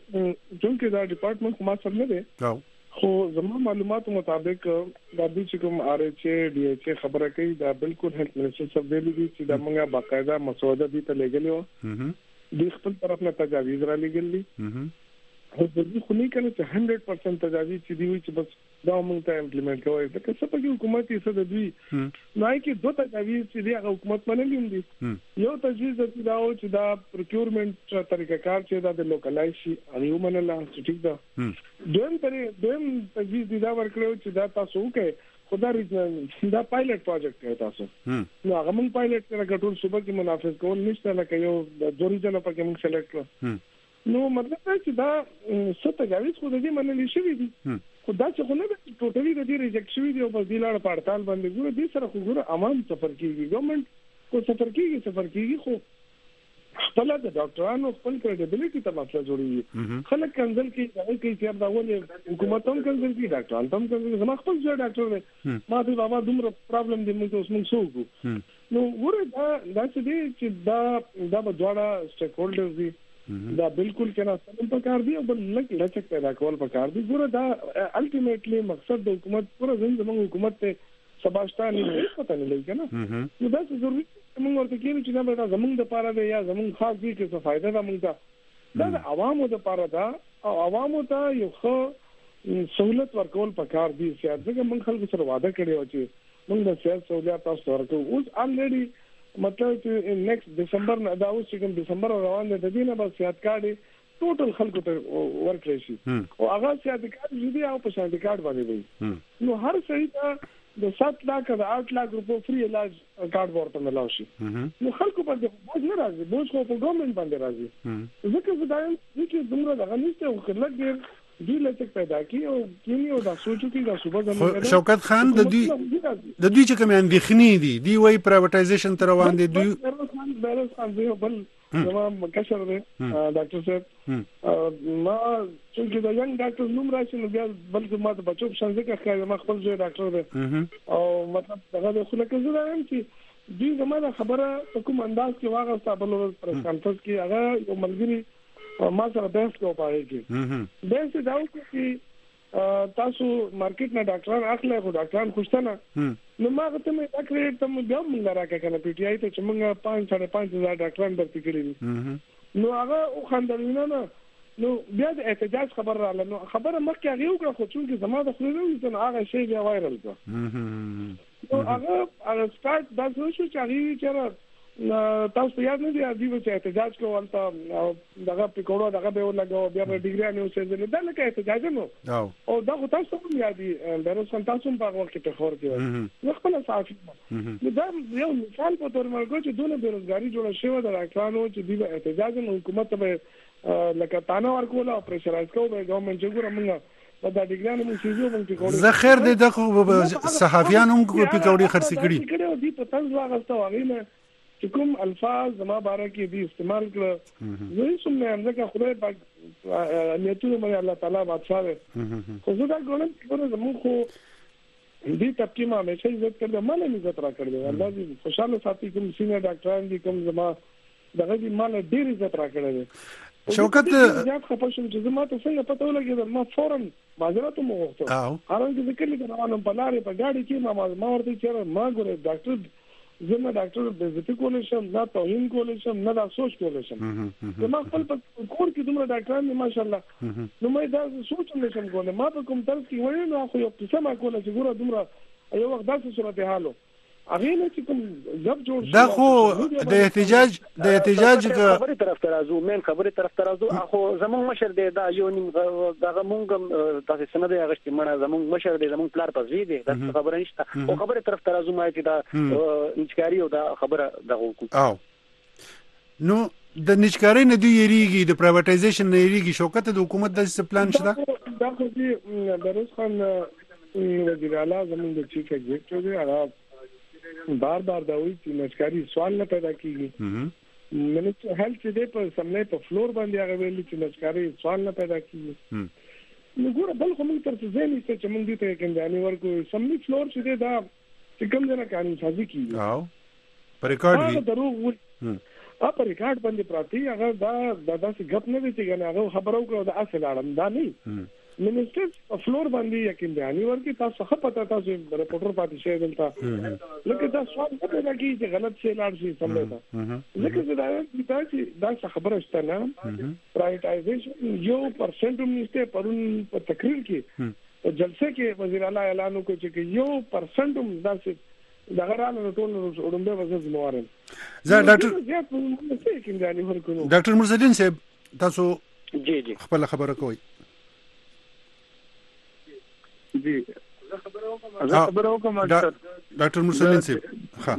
چونکه دا ډپارټمنټ کومه سره نه دی خو زموږ معلوماتو مطابق دا د چې کوم آر ایچ ډي ایچ خبره کوي دا بالکل هیلث منسټر سب دی چې دا موږ باقاعده مسوده دي ته لګلو د خپل طرف نه تجاویز را لګلي خو د دې خو نه کله چې صد درصد تجاویز چې دی چې بس دا موږ ته امپلیمنٹ کوي دا څه په حکومت یې څه د دوی نه کې دوه تجاویز چې دی هغه حکومت باندې دي یو تجویز د دا او چې دا پروکیورمنت طریقه کار چې دا د لوکلایز شي هغه ومنله چې ټیک ده دویم طریقه دویم تجویز دی دا ورکړو چې دا تاسو وکړئ خدا ریجنل دا پایلټ پروجیکټ دی تاسو نو هغه موږ پایلټ سره ګټور صوبه کې منافذ کول نشته لکه یو د جوړیدل په کې موږ سلیکټ کړو نو مطلب دا چې دا څه تجاویز خو د دې منلي شوی دي خو دا چې خو نه ټوټلی د دې ریجیکټ شوی دی او په دې لاره پړتال باندې ګوره دې سره خو ګوره عوام سفر کیږي ګورنمنت کو سفر کیږي سفر کیږي خو خپل د ډاکټرانو خپل کریډیبিলিټي ته مسله جوړیږي خلک کنځل کې هغه کې چې دا ولې حکومت هم کنځل کوي ډاکټران هم کنځل زما خپل ځای ډاکټر دی ما ته بابا دومره پرابلم دی موږ اوس موږ سوګو نو ګوره دا دا چې دی چې دا دا به دواړه سټیک هولډرز دي دا بالکل کنا سم په کار دی او بل لک لچک پیدا کول په کار دی ګوره دا الټیمیټلی مقصد د حکومت پر زموږ حکومت ته سباشتانه نه پته نه لګی کنه نو دا ضروري موږ ورته کېږي چې دا به زموږ د پاره دی یا زموږ خاص دي چې څه فائدہ ده موږ ته دا د عوامو د پاره ده او عوامو ته یو ښه سہولت ورکول په کار دی چې ځکه موږ خلکو سره وعده کړی و چې موږ د سیاست سہولت تاسو ورکو اوس الریډي مطلب چې نیکسٹ دسمبر نه دا اوس چې کوم دسمبر روان دی د دې نه بس یاد کاډي ټوټل خلکو ته ورکړي شي او هغه یاد کاډي چې دی او په شان کارت باندې وي نو هر څه ته د سات لاک د آټ لاک روپو فری علاج کارت ورته ملاوي شي نو خلکو په دې بوج نه راځي بوج خو په ګورنمنت باندې راځي ځکه چې دا چې دومره دغه نشته او خلک ډېر دی لچک پیدا کی او کینی او دا سوچو کی دا صبح زموږ شوکت خان د دوی د دوی چې کوم اندېخنې دي دی وای پرایویټایزیشن تر روان دي دوی بیرس خان دی بل زموږ مکشر دی ډاکټر صاحب ما چې دا ینګ ډاکټر نوم راشي نو بیا بلکې ما د بچو په شان ځکه ښه ما خپل ځای ډاکټر دی او مطلب دغه خو لکه زه وایم چې دوی زموږ خبره په کوم انداز کې واغسته بل ورځ پر کانفرنس کې هغه یو ملګری ما سره بحث کوو پاره کې بحث دا وکړي چې تاسو مارکیټ نه ډاکټران اخلي خو ډاکټران خوشته نه نو ما ته مې دا کړی ته مې بیا موږ راکې کنه پی ټی آی ته چې موږ پانچ ساڑھے پانچ هزار ډاکټران درته کړی دي نو هغه او خندلونه نه نو بیا د احتجاج خبر رااله نو خبره مخکې هغه وکړه خو چې زما د خپل نو هغه شی بیا وایرل کړ نو هغه هغه سٹارټ دا شو چې هغه چې تاسو یاد نه دی دی چې احتجاج کول تا دغه پکوړو دغه به ولګو بیا به ډیګری نه وسېدل دا لکه احتجاج نو او دا خو تاسو هم یاد دي درس تاسو په وخت کې خور کې نو خپل صافي نو دا یو مثال په تور مرګو چې دونه بیروزګاری جوړه شوی د راکانو چې دی احتجاج نو حکومت به لکه تانه ورکول او پرشرایز کوو به ګورنمنت چې ګوره موږ دا ډیګران مو شیزو مونږ پکوړې زه خیر دې د صحافیان هم پکوړې خرڅ کړي کړي دي په تاسو واغسته واغینه چې کوم الفاظ زما باره کې دي استعمال کړ زه سم نه هم ځکه خدای پاک نیتونه مې الله تعالی بادشاہ ده خو زه دا ګورم چې زموږ خو دې طبقه ما همیشه عزت کړم مال نه عزت را کړل الله دې خوشاله ساتي کوم سینه ډاکټران دي کوم زما دغه دې مال ډېر عزت را کړل شوکت زیات خپشم چې زما ته څنګه پته ولګي ما فورن معذرت مو غوښته او هغه دې کلی روانم په لارې په گاډي کې ما ما ورته چې ما ګوره ډاکټر زما ډاکټر د زتی کولای شم نه توهین کولای شم نه دا سوچ کولای شم زما خپل په کور کې دومره ډاکټران دي ماشاءالله نو مې دا سوچ هم نشم کولای ما په کوم طرز کې وایي نو خو یو څه ما کولای چې ګوره دومره یو وخت داسې صورت حالو هغه نه چې کوم ځب جوړ دا خو د احتجاج د احتجاج خبرې طرف ته راځو مین خبرې طرف ته راځو اخو زمون مشر دی دا یو نیم دغه مونږ تاسو سند یې غشتي مړه زمون مشر دی زمون پلار پزوی دی دا خبره نشته او خبرې طرف ته راځو ما چې دا انچکاری او دا خبره دغه کو او نو د نچکاری نه دی یریږي د پرایویټایزیشن نه یریږي شوکت د حکومت د پلان شته دا خو دې بروز خان وزیر اعلی زمون د چیف ایگزیکټیو دی هغه بار بار دا وایي چې نشکاری سوال نه پیدا کیږي منسټر هیلث دې په سملې په فلور باندې هغه ویلي چې نشکاری سوال نه پیدا کیږي نو ګوره بل خو موږ تر څه ځینې چې موږ دې ته کنداني ورکو سملې فلور چې دې دا چې کوم ځای نه قانون سازي کیږي او پر ریکارډ وی دروغ وي ا پر ریکارډ باندې پراتی هغه دا د داسې غپ نه دي چې هغه خبرو کړو د اصل اړم دا نه منسټر په فلور باندې یقین دی ورکی تاسو خه پتا تاسو رپورټر پاتې شئ دلته لکه دا سوال نه پیدا کیږي چې غلط شي لاړ شي سمته لکه دا چې دا خبره شته نه پرایویټایزیشن یو پرسنټ هم نشته پرون په تقریر کې په جلسه کې وزیر اعلی اعلان وکړ چې یو پرسنټ هم داسې دغه رانه ټول وړاندې وځي زموارن زه ډاکټر ډاکټر مرسدین صاحب تاسو جی جی خپل خبره کوي جی زه خبرو کوم زه خبرو کوم ډاکټر مرسلین صاحب ها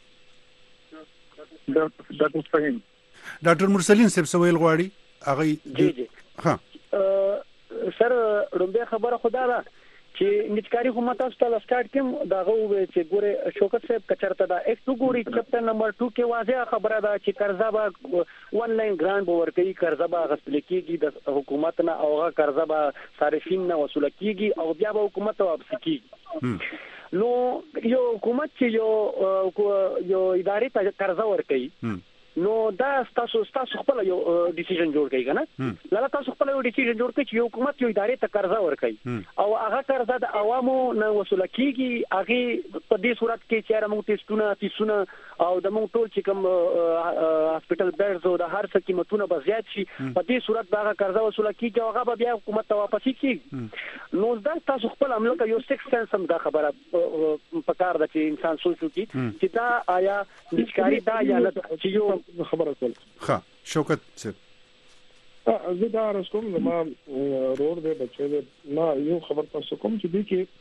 ډاکټر فهیم ډاکټر مرسلین صاحب سویل غواړي هغه جی جی ها سر رومبه خبره خدا ده چې نچکاری حکومت تاسو ته سٹارټ کوم داغه وې چې ګوره شوکت صاحب کچرته دا ایک تو ګوري چپټر نمبر دو کې واضح خبره ده چې قرضه به ون لاین ګرانټ به ورکړي قرضه به غسل کیږي د حکومت نه او هغه قرضه به صارفین نه وصول کیږي او بیا به حکومت واپس کیږي نو یو حکومت چې یو یو ادارې ته قرضه ورکړي نو دا تاسو تاسو خپل یو ډیسیژن جوړ کړئ کنه لاله تاسو خپل یو ډیسیژن جوړ کړئ چې یو حکومت یو ادارې ته قرضه ورکړي او هغه قرضه د عوامو نه وصول کیږي هغه په دې صورت کې چې موږ ټیسټونه تیسونه او د موږ ټول چې کوم هاسپټل بیډز او د هر څه قیمتونه به زیات شي په دې صورت دا قرضه وصول کیږي او هغه بیا حکومت ته واپس کیږي نو دا تاسو خپل عمل کوي یو سکس سنس هم دا خبره په کار ده چې انسان سوچ وکړي چې دا آیا نشکاری دا یا نه چې یو خبره کول ښه شوکت صاحب زه دا رسوم زما رور دی بچی دی ما یو خبر تاسو کوم چې دی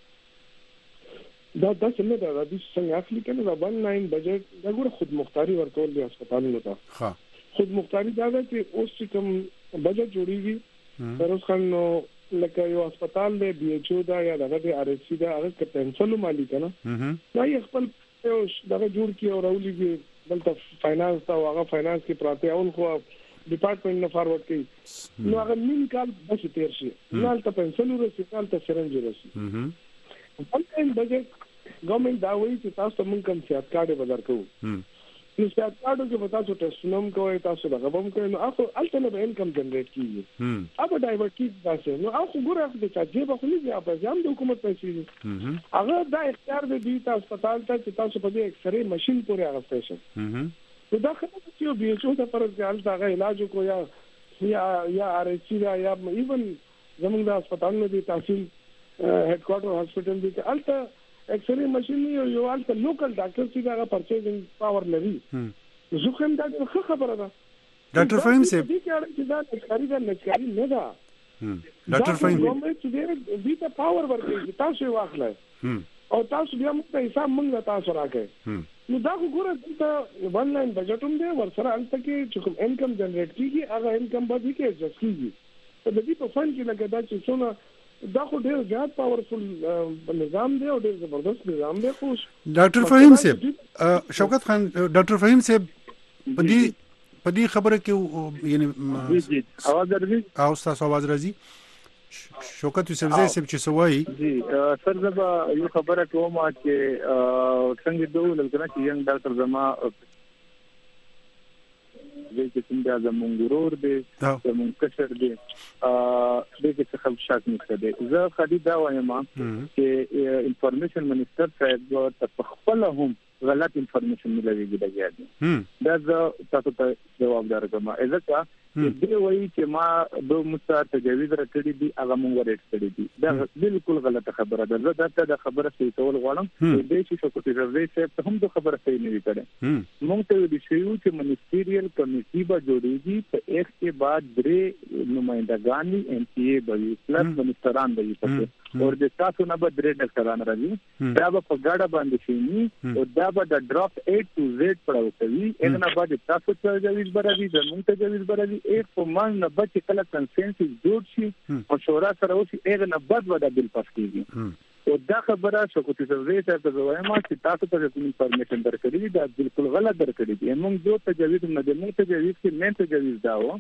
کې دا د څه نه دا د څنګه اخلي کنه دا ون لاین بجټ دا ګوره خود مختاری ورکول دی هسپتالونو ته ښه خود مختاری دا ده چې اوس چې کوم بجټ جوړیږي فیروز خان نو لکه یو هسپتال دی بي ایچ او دا یا دغه دی ار ایس سی دا هغه کپنسل مالي کنه دا یې خپل یو دغه جوړ کی او راولېږي بلته فاینانس او هغه فاینانس کې پراته اول خو ډپارټمنټ نه فارورډ کړي نو هغه نیم کال بس تیر شي نو ته پنسل ورسې کال ته سرنج ورسې بلته بجټ ګورنمنت دا وایي چې تاسو موږ کوم سیاست کارت بدر کوو نو سیاست کارت کې تاسو ټیسټونم کوئ تاسو دغه بم کوئ نو اخو الټنه به انکم جنریټ کیږي اوبه ډایورټ کیږي تاسو نو اخو ګوره د چاجې به خو نه دی په ځام د حکومت پیسې هغه دا اختیار دی د هسپتال ته چې تاسو په دې اکسرې ماشين پورې هغه سټیشن نو دا خبره چې بي ایچ او ته پر ځان دا علاج کو یا یا یا ار ایچ سی یا ایون زموږ د هسپتالونو د تحصیل هډ کوارټر هسپتال دی چې الته اکسرې ماشين یو الته لوکل ډاکټر چې دا پرچیزینګ پاور لري زه کوم دا خبره ده ډاکټر فهیم صاحب دې کې اړه چې دا نشکاری دا نشکاری نه ده ډاکټر فهیم ګورنمنت چې دې ته پاور ورکړي تاسو واخلئ او تاسو بیا موږ ته حساب موږ تاسو راکړئ نو دا وګوره دا ون لاین بجټ هم دی ورسره الته کې چې کوم انکم جنریټ کیږي هغه انکم به دې کې ایڈجسټ کیږي په دې په فن کې لګا دا چې څونه دا خو ډیر زیات پاورفل نظام دی او ډیر زبردست نظام دی. خو ډاکټر فهیم صاحب شوکت خان ډاکټر فهیم صاحب په دې په دې خبره کې یعنی اواز راځي او تاسو اواز راځي شوکت یوسفزی صاحب چې سوای جی سر زبا یو خبره کوم چې څنګه دوه لږه چې ینګ ډاکټر زما دې چې څنګه زمونږ ورور دی زمونږ کشر دی دې کې څه خبر شک نشته دی. زه خدي دا وایم چې انفارمیشن منسٹر صاحب په خپل هم غلط انفارمیشن ملويږي دغه دا زه تاسو ته جواب درکوم. ځکه دې وایي چې ما د مستعار تجویز راکړي دي هغه مونږ ورېټ کړی دي. دا بالکل غلطه خبره ده. زه دا د خبره څه کول غواړم دې چې شوکت یوسفزی صاحب ته هم د خبره صحیح نه وي کړې. مونږ ته د شیو چې منسټریل کمیټي به جوړیږي په ایک کے بعد درې نمائندگان ایم پی ای به پلس منسټران به وي او د تاسو نه به درې ډاکټران راځي. دا به په ګاډه باندې شي او دا به د ډراپ ایټ ټو زیډ پړاو کوي. اګه نه بعد تاسو ته تجویز برابري د مونږ تجویز برابري ایک په مان نه بچ کله کنسنسس جوړ شي مشوره سره وشي اګه نه بعد ودا بل پاس کیږي. او دا خبره شوکت یوسفزی صاحب ته وایم چې تاسو ته کوم انفارمیشن درکړي دا بالکل غلط درکړي دي. موږ دوه تجویز نه دي موږ تجویز کې مين تجویز دا و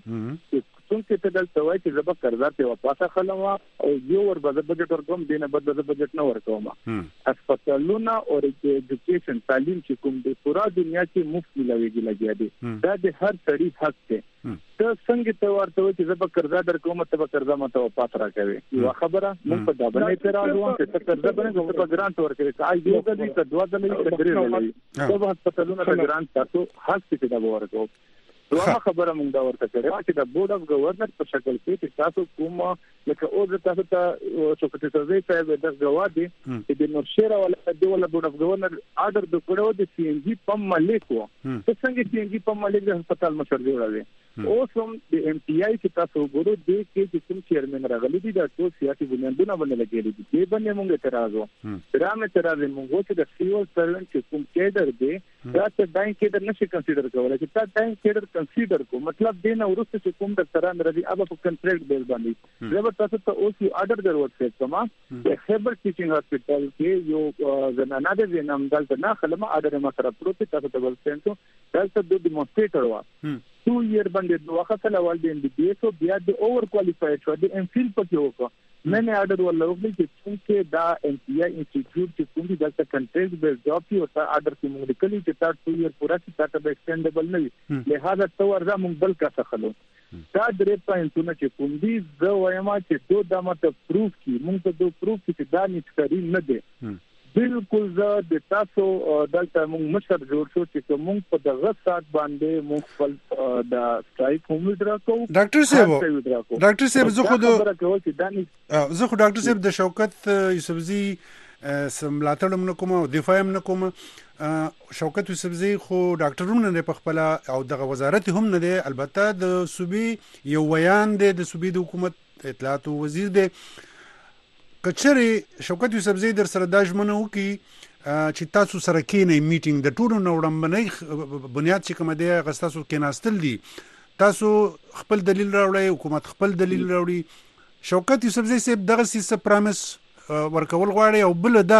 چې څنګه ته دلته وایي چې زبر قرضه ته واپس خلوا او یو ور بجټ بجټ ورکوم دینه بد بد بجټ نه ورکوم. هسپتالونه او ایجوکیشن تعلیم چې کوم د پورا دنیا کې مفت ملويږي لګیا دي. دا د هر سړي حق دی. ته څنګه ته ورته چې زبر قرضه درکوم ته به قرضه مته واپس راکوي. یو خبره موږ په دا باندې اعتراض وکړو چې قرضه باندې په ګرانټ ورکوي. کای یو غلی ک دوه ځلې کډري لري. دا به هسپتالونه د ګرانټ تاسو حق څه دا ورکوي. دوه خبره مونږ دا ورته کړو چې د بورډ اف گورنر په شکل کې چې تاسو کوم لکه او د تاسو ته شوکت یوسفزی صاحب د غوا دي چې د نورشیرا ولا د ولا بورډ اف گورنر آرډر د کړو د سی ان جی پم مالک وو. څنګه سی ان جی پم مالک د هسپتال مشر جوړوي. اوس هم د ام پی آی چې تاسو ګورو د کې چې کوم چیرمن راغلي دي دا ټول سیاسي بنیادونه باندې لګېدل دي. دې باندې موږ اعتراض وکړو. رامه اعتراض موږ چې د سیول سروینټ چې کوم کېډر دی دا ته بانک کېډر نشي کنسیډر کولای چې تا بانک کېډر کنسیډر کو مطلب دین ورسته چې کوم ډاکټران راځي هغه په کنټریکټ بیس باندې زبر تاسو ته اوس یو آرډر درورته کما د خیبر ټیچینګ هاسپټل کې یو زنانه د وینم دلته نه خلما آرډر ما سره پروت تاسو ته ولسنټو دلته د ډیمونستریټر وا two year باندې دوه خپل اول د ام بي بي ایس او بیا د اوور کوالیفاید شو د ام فیل پکې وکړه. مې نه آرډر ولوګلی چې څنګه دا ام پی آی انسټیټیوټ چې کوم دي دلته کنټریکټ بیس جاب کې او تا آرډر کې موږ لیکلي چې تا two year پورا چې تا ته ایکسټینډبل نه وي. لہذا تو ورځه موږ بل کا څخلو دا درې پاینټونه چې کوم دي زه وایم چې دوه د ماته پروف کی موږ ته دوه پروف چې دا نشکري نه دي. بالکل زه د تاسو دلته موږ مشر جوړ شو چې موږ په دغه سات باندې موږ خپل د سټرایک هم درکو. ډاکټر صاحب ډاکټر صاحب زه خو زه خو ډاکټر صاحب د شوکت یوسفزی سملاتړم نه کوم او دفاع هم نه کوم. شوکت یوسفزی خو ډاکټرونه نه په خپل او دغه وزارت هم نه دی. البته د صوبې یو ویان دی د صوبې د حکومت اطلاعات وزیر دی. کچري شوکت یوسفزی در سره دا ژمنه وکي چې تاسو سره کېنئ میټینګ د ټولو نه وړاندې بنیاد چې کوم دی هغه تاسو کېناستل دي تاسو خپل دلیل راوړئ حکومت خپل دلیل راوړي. شوکت یوسفزی صاحب دغه څه پرامس ورکول غواړي او بل دا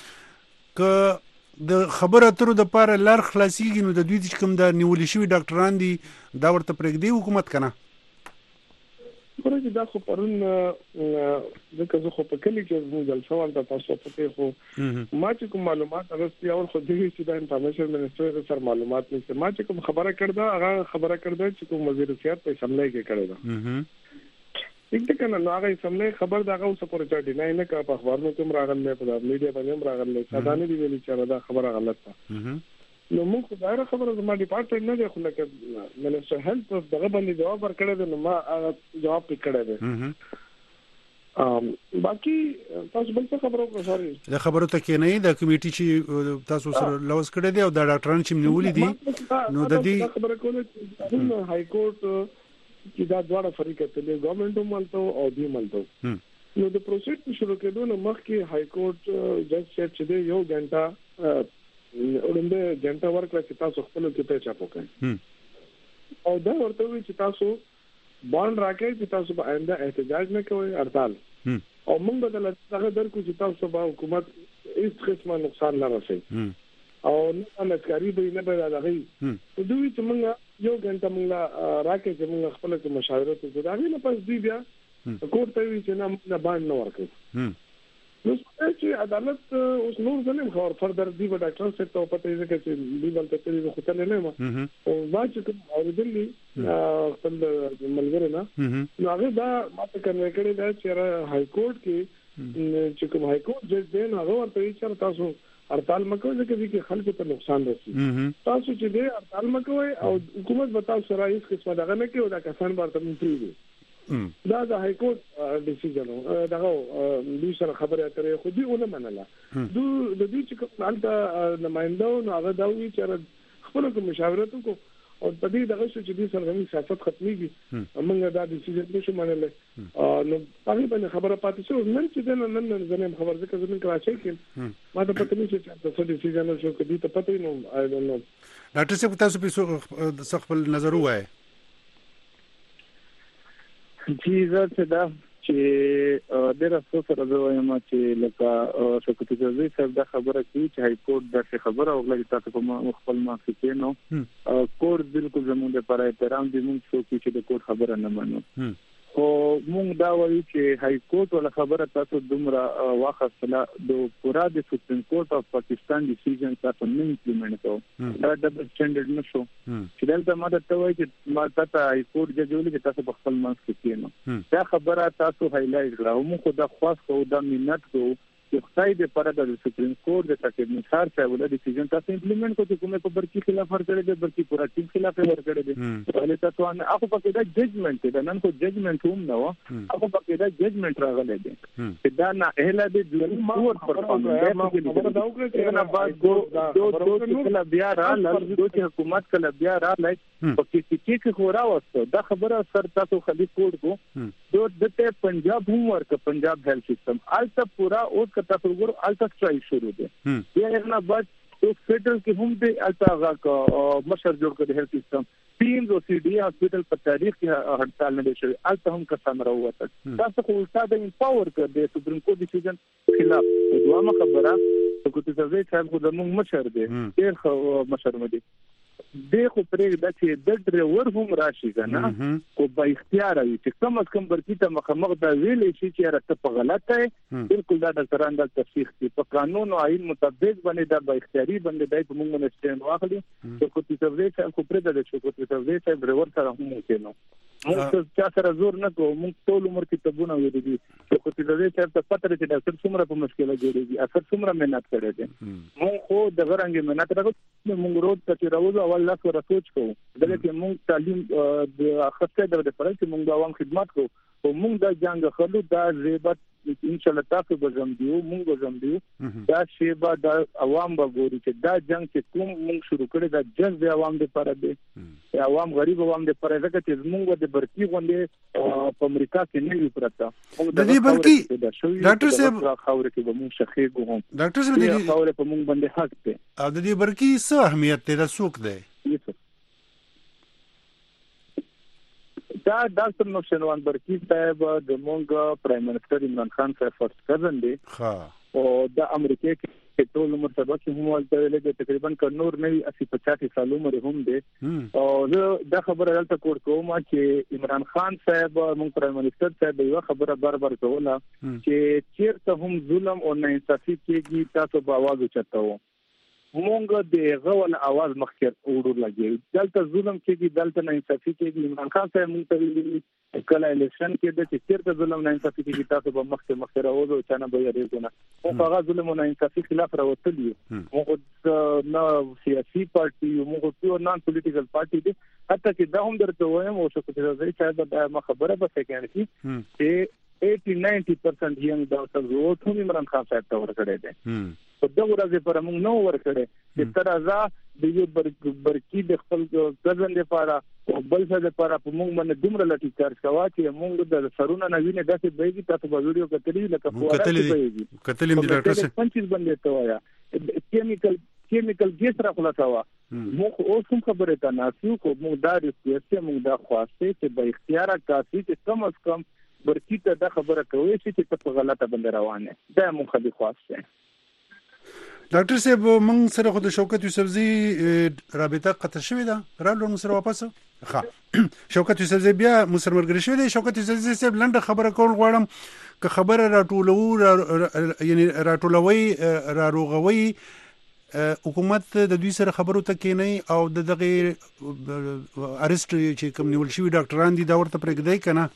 ک د خبره اترو د پاره لار خلاصيږي نو د دوی چې کوم د نیول شوی ډاکټران دي دا ورته پرېږدي حکومت کنه. ورته دا خو پرون د کزو خو په کلی کې زموږ جلسه وانت تاسو په خو ما چې کوم معلومات اغستی اول خو دغه چې د انفارمیشن منسټر سره معلومات نشته. ما چې کوم خبره کړدا هغه خبره کړدا چې کوم وزیر صحت په سملای کې کړدا یک کنه نو هغه سملای خبر دا اوس پورې چا نه نه کا په اخبارونو کې راغله په میډیا باندې هم راغله ساده نه دی ویلي چې دا خبره غلط ده. نو موږ دا خبره زما ډپارټمنټ نه دی خو لکه منسټر هیلث دغه باندې جواب ورکړی دی نو ما جواب پکړی دی. ام باقي تاسو بل څه خبرو کوئ سوري دا خبرو ته کې نه دا کمیټي چې تاسو سره لوز کړی دی او دا ډاکټران چې منولې دي نو د دې خبره کوله چې هاي کورټ چې دا دواړه فریق ته د ګورنمنت ملته او دی ملته نو د پروسیس شروع کېدو نو مخکې هاي کورټ جج چې یو غنټه ورنده جنټا ورکړه چې تاسو خپل کې په چاپو کوي او دا ورته وی چې تاسو باند راکړئ چې تاسو به آینده احتجاج نه کوئ هړتال او موږ به د هغه درکو چې تاسو به حکومت هیڅ قسمه نقصان نه رسي او نه امکاري به نه به راغی دوی چې موږ یو غنټه موږ راکې چې موږ خپل کې مشاورت وکړو دا نه پس دی بیا کوټ ته وی چې نه نه باندې نه ورکړي نو چې عدالت اوس نور ځنه خبر فردر دی به ډاکټر څخه ته پته یې چې دی بل ته دی خو ته نه ما او ما چې اوریدلی خپل ملګری نه نو هغه دا ماته کنه کړی دا چې هاي کورټ کې چې کوم هاي کورټ جج دی نو هغه ورته چې تاسو هړتال مکوئ ځکه چې خلکو ته نقصان رسي تاسو چې دی هړتال مکوئ او حکومت به تاسو سره هیڅ قسمه دغه نه کوي دا کسان ورته منتري دي دا د های کورټ ډیسیژن دغه دوی سره خبرې اترې خو دوی ونه منله دوی د دوی چې کومه نمائنده نو هغه دا وی چې خپل کوم مشاورت کو او په دې دغه چې دوی سره د سیاست ختميږي موږ دا ډیسیژن نشو منله نو هغه باندې خبره پاتې شو نن چې نن نن زموږ خبر ځکه زموږ کراچۍ کې ما ته پته نشي چې تاسو ډیسیژن شو کدي ته پته نو آی ډونټ نو ډاکټر صاحب تاسو په خپل نظر وایي چیزه څه ده چې ډېر افسوس راځي ما چې لکه شوکت جزوی صاحب دا خبره کوي چې هاي کورټ دا خبره وغوړي تاسو په خپل مخ کې نو کورټ بالکل زموږ لپاره احترام دي موږ څوک چې د کورټ خبره نه منو خو موږ دا وایو چې هاي کورټ ولا خبره تاسو دومره واخصله د پورا د سپریم کورټ اف پاکستان ډیسیژن تاسو نه امپلیمنټ کوو دا ډبل سټانډرډ نشو چې دلته ماته ته وایي چې ما ته هاي کورټ جج ویلي چې تاسو په خپل منځ کې کینو دا خبره تاسو هایلایټ کړو موږ خو دا خاص کوو دا مینت کوو چې خدای دې پر د سپریم کورټ د تکلیف نثار صاحب له ډیسیژن تاسو امپلیمنټ کوئ کومه په برکی خلاف ورکړي دي برکی پورا ټیم خلاف ورکړي دي ولې تاسو نه هغه پکې دا ججمنټ دی نن کو ججمنټ هم نه و هغه پکې دا ججمنټ راغلی دی چې دا نه اهله دې ډیور پر خبره دا وکړي چې نه بعد دو دو کله بیا را لږ دوی حکومت کله بیا را لای پکې چې کې خورا وسته دا خبره سر تاسو خالي کوډ کو دو دته پنجاب هم ورک پنجاب هیلث سیستم الته پورا او تاسو ګور الټا ټرای شروع دي یا نه بعد تو فیډرل کې هم دې الټا غا مشر جوړ کړي هیلث سیستم ټیمز او سی ډي هاسپټل په تاریخ کې هړتال نه شوی الټا هم کسان راوته تاسو خو الټا د امپاور کړ دې سپریم کورټ ډیسیژن خلاف دوه خبره حکومت زوی صاحب خو د موږ مشر دي ډېر خو مشر مدي د خو پرې د چې د ډرایور هم راشي کنه کو به اختیار وي چې کم از کم برکی ته مخامخ دا ویلې شي چې راته په غلطه ہے بالکل دا ډاکټران د تفسیر په قانون او آئین مطابق باندې دا به اختیاري باندې دای په موږ باندې سټینډ واخلي چې کو چې تاسو چې کو پرې د چې کو چې تاسو چې ډرایور سره هم کېنو موږ چې سره زور نه کوو موږ ټول عمر کې تبونه وې دي چې کو چې تاسو ته پته چې ډاکټر څومره په مشکله جوړيږي اثر څومره مهنت کړی دي موږ خو د غرانګي مهنت راغو موږ روز ته راوځو اول لاس ور سوچ کوو دغه چې موږ تعلیم د اخته د لپاره چې موږ عوام خدمت کوو او موږ د جنگ خلو دا زیبت ان شاء الله تاسو به زم دیو موږ به زم دیو دا شی به د عوام به ګوري چې دا جنگ چې کوم موږ شروع کړی دا جنگ د عوام لپاره دی عوام غریب عوام لپاره ځکه چې موږ د برکی غونډه په امریکا کې نه یو پرتا د دې برکی ډاکټر صاحب خاور کې به موږ شخې ګوم ډاکټر صاحب د دې خاور په موږ باندې حق دی او د دې برکی څه اهمیت دی دا څوک دی دا ډاکټر نوشنوان برکی صاحب د مونږ پرایم منسٹر عمران خان صاحب فرست کزن دی ها او د امریکا کې ټول عمر سبا کې هم ولته له تقریبا کنور نه اسی پچاسی سال عمر هم دی او دا خبره دلته کوړ کوم چې عمران خان صاحب مونږ پرایم منسٹر صاحب یو خبره بار بار کوله چې چیرته هم ظلم او ناانصافي کېږي تاسو په आवाज اوچتاو مونږ د غول आवाज مخکې وړو لګي دلته ظلم کېږي دلته ناانصافي کېږي عمران خان صاحب مونږ ته کله الیکشن کې د چیرته ظلم ناانصافي کېږي تاسو به مخکې مخکې راوځو چې نه به یې ریګونه او هغه ظلم او ناانصافي خلاف راوتلی مونږ نه سیاسي پارټي مونږ ټول نان پولیټیکل پارټي دي حتی چې دا هم درته وایم او څه چې زه صاحب دا خبره به څنګه چې eighty to ninety percent young doctors وو ټول عمران خان صاحب ته ورکړی دي په دغه ورځ پر موږ نو ورکړی چې تر ازا د یو برکی د خپل ځن لپاره او بل څه لپاره په موږ باندې دومره لټی چارج کوا چې موږ د سرونه نه ویني داسې بیګي تاسو په ویډیو کتلی لکه فواره بیګي کتلی د ډاکټر صاحب پنځه باندې ته وایا کیمیکل کیمیکل ګیس راخلاصوا موږ اوس هم خبره تا ناسیو کو موږ دا ریسپیسته موږ دا خواسته چې به اختیار کافي چې کم از کم ورکی ته دا خبره کوي چې ته په غلطه باندې روانه دا مونږ خدي خواسته. ډاکټر صاحب موږ سره خو د شوکت یوسفزي رابطه قطع شوې ده رالو موږ سره واپس ښه شوکت یوسفزي بیا موږ سره مرګري شوې ده. شوکت یوسفزي صاحب لنډه خبره کول غواړم که خبره راټولو یعنی راټولوي راروغوي حکومت د دوی سره خبرو ته کېني او د دغه ارست چې کوم نیول شوی ډاکټران دي دا ورته پرېږدي کنه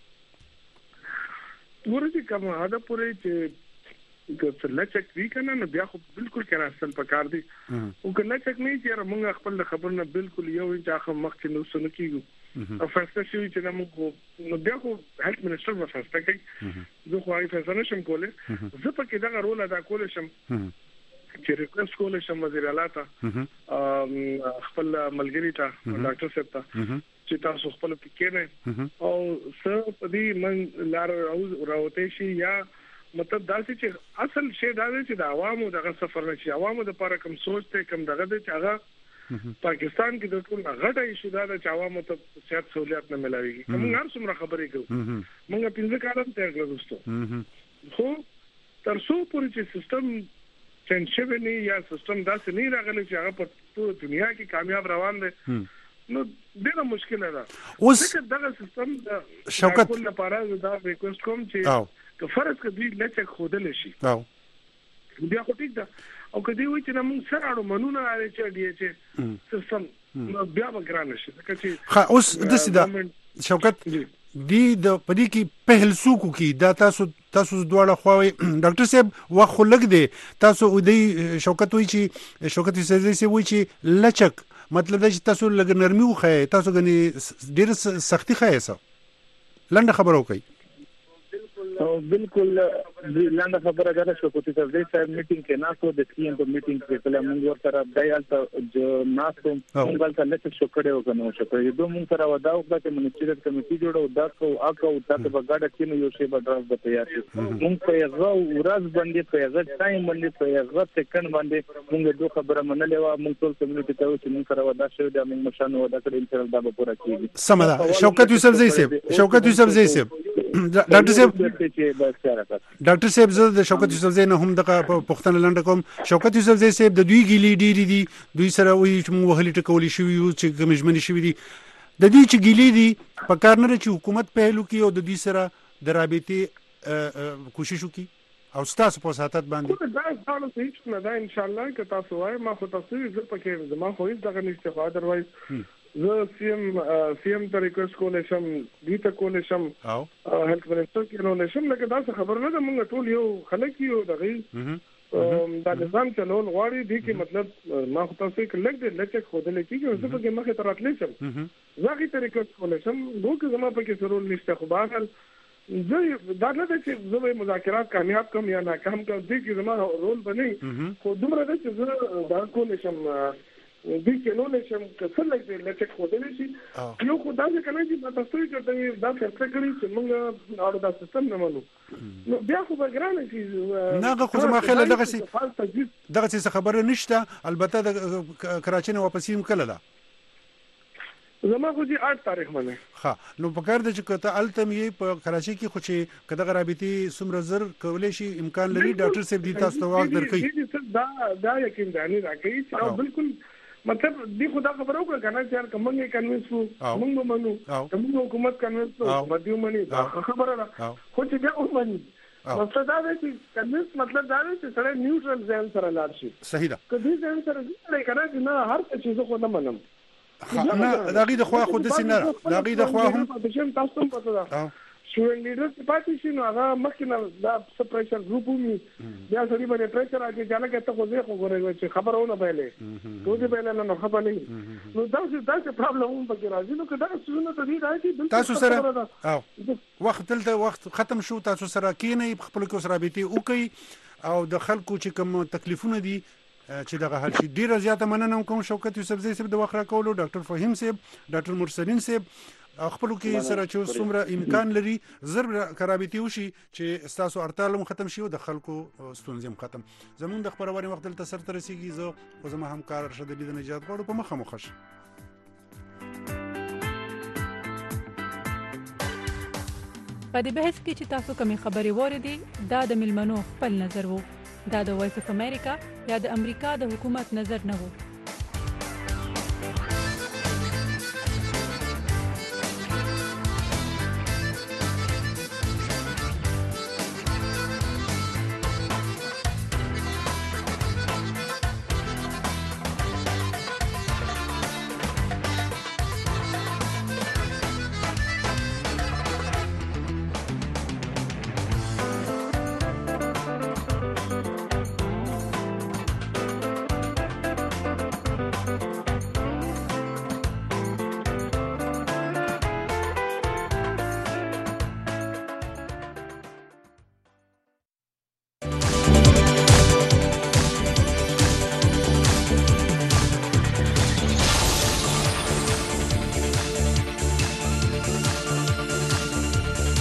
ورته کوم هدا پورې چې که لچک وی کنه نو بیا خو بالکل کنه اصل پکار دی او که لچک نه چې موږ خپل خبر نه بالکل یو انچ اخر مخ کې نو سن کیږو او فیصله شوی چې موږ نو بیا خو هیلث منسٹر و فیصله کوي زه خو هغه فیصله نشم کوله زه پکې دا رول ادا کول شم چې ریکوست کول شم وزیر اعلی ته خپل ملګری ته ډاکټر صاحب ته چې تاسو خپل پکې نه او څه په دې من لار راوته شي یا مطلب دا چې اصل شی دا دی چې د عوامو دغه سفر نه شي عوامو د لپاره کوم سوچ ته کوم دغه د چاغه پاکستان کې د ټول غټه ایشو دا چې عوامو ته صحت سہولت نه ملایږي موږ هر څومره خبرې کوو موږ پنځه کاله تیر کړو دوستو خو تر څو پورې چې سیستم چینج شوی نه یا سیستم داسې نه راغلی چې هغه په ټول دنیا کې کامیاب روان دی نو ډیره مشکله ده. اوس دغه سیستم د شوکت لپاره دا ریکوست کوم چې که فرض کدی لچک خودل شي او بیا خو ټیک ده او کدی وای چې موږ سره اړو منونه لري چې دی چې سیستم بیا وګران شي چې ها اوس د سیده شوکت دی د پدې کې پهل سوکو کې دا تاسو تاسو دواړه خواوي ډاکټر صاحب واخو لګ دی تاسو دی شوکت وای چې شوکت یوسفزي سي وای چې لچک مطلب دا چې تاسو لګ نرمي وخه تاسو غني ډیر سختي خایسه لنډه خبرو کوي او بالکل لاندې خبره ده چې کوتي ته د صاحب میټینګ کې ناسو د سی ام په میټینګ کې کله موږ ورته دایالته جو ناسو موږ ته لکه شو کړو کنه شو کړو دوه موږ سره ودا او د منسټریټ کمیټي جوړو دا کو اکو تاسو په ګډه کې نو یو شی به ډراف به تیار شي موږ په یو ورځ باندې په یو ټایم باندې په یو سکند باندې موږ دوه خبره منلې و موږ ټول کمیټي ته چې موږ سره ودا شو د موږ مشانو ودا کړی ان شاء الله دا به پوره کیږي سمدا شوکت یوسفزي صاحب شوکت یوسفزي صاحب ډاکټر صاحب ډاکټر صاحب زه د شوکت یوسفزي نه هم دغه پښتنه لنډه کوم شوکت یوسفزي صاحب د دوی ګیلې ډېری دي دوی سره وایي چې موږ وهلي ټکولي شوي یو چې کمجمنې شوي دي د دوی چې ګیلې دي په کار نه چې حکومت پهلو کې او د دوی سره د رابطې کوشش وکړي او ستاسو په ساتت باندې دا ټول څه نه دا ان شاء الله که تاسو وایي ما خو تاسو یې زه پکې زما خو هیڅ دغه نشته خو اذروایز زه سیم سیم ته ریکوست کولای شم دې ته کولای شم او هیلث منسټر کې کولای شم لکه دا څه خبر نه ده موږ ټول یو خلک یو دغه دا نظام چلول غواړي دې کې مطلب ما خو تاسو کې لګ دې لکه خودل کېږي زه په کې مخه تر راتلې شم زه غي ته ریکوست کولای شم دوی زما په کې ضرور نشته خو بهر زه دا نه ده چې زه مذاکرات کامیاب کوم یا ناکام کوم دې کې زما رول بنئ خو دومره ده چې زه دا کولای شم دې کې نو نشم کله لږ لچک خودل شي یو خدای دې کنه چې تاسو یې کړئ دا فیصله کړی چې موږ اړو دا سیستم نه منو نو بیا خو بګران شي نه خو زما خیال دغه سي دغه څه خبره نشته البته د کراچۍ نه واپس هم کله ده زما خو دې آठ تاریخ باندې ها نو په کار د چې کته التم یې په کراچۍ کې خو چې کده رابطي سمره زر کولای شي امکان لري ډاکټر صاحب دې تاسو ته واک درکړي دا دا یقین دانی راکړي چې بالکل مطلب دی خدا خبرو کا کنه چې کومه کې کنوینس وو موږ منو کومه حکومت کنوینس وو مدیو منی دا خبره ده خو چې بیا اوس منی مطلب دا دی چې کنوینس مطلب دا دی چې سره نیوټرل ځای سره لاړ شي صحیح ده کدي ځای سره نه کنه چې نه هر څه زه خو نه منم نه دا غي د خوا خو د سینه دا غي د خوا هم په تاسو هم پته ده شوین لیډر چې پاتې شي نو هغه مخکې نه دا سپریشر ګروپ ومي بیا سړي باندې پریشر راځي چې لکه ته خو زه خو غوړې چې خبرونه بیلې ټول دې بیلې نه خبر نه نو دا څه دا څه پرابلم هم پکې راځي نو کدا څه ته دی راځي تاسو سره او وخت دلته وخت ختم شو تاسو سره کینې خپل کو سره بیتي او کوي او د خلکو چې کوم تکلیفونه دي چې دغه حل شي ډیره زیاته مننه کوم شوکت یوسفزي صاحب د وخت راکولو ډاکټر فهیم صاحب ډاکټر مرسلین صاحب خپل کې سره چې څومره امکان لري زر کرابتي وشي چې تاسو ارتالم ختم شي او د خلکو ستونزې ختم زمون د خبرونه وخت تل سر تر رسیږي زه او زما همکار رشد علي د نجات غواړو په مخه مخش په دې بحث کې چې تاسو کومې خبرې واورېدې دا د ملمنو خپل نظر وو. دا د وایس اف امریکا یا د امریکا د حکومت نظر نه وو.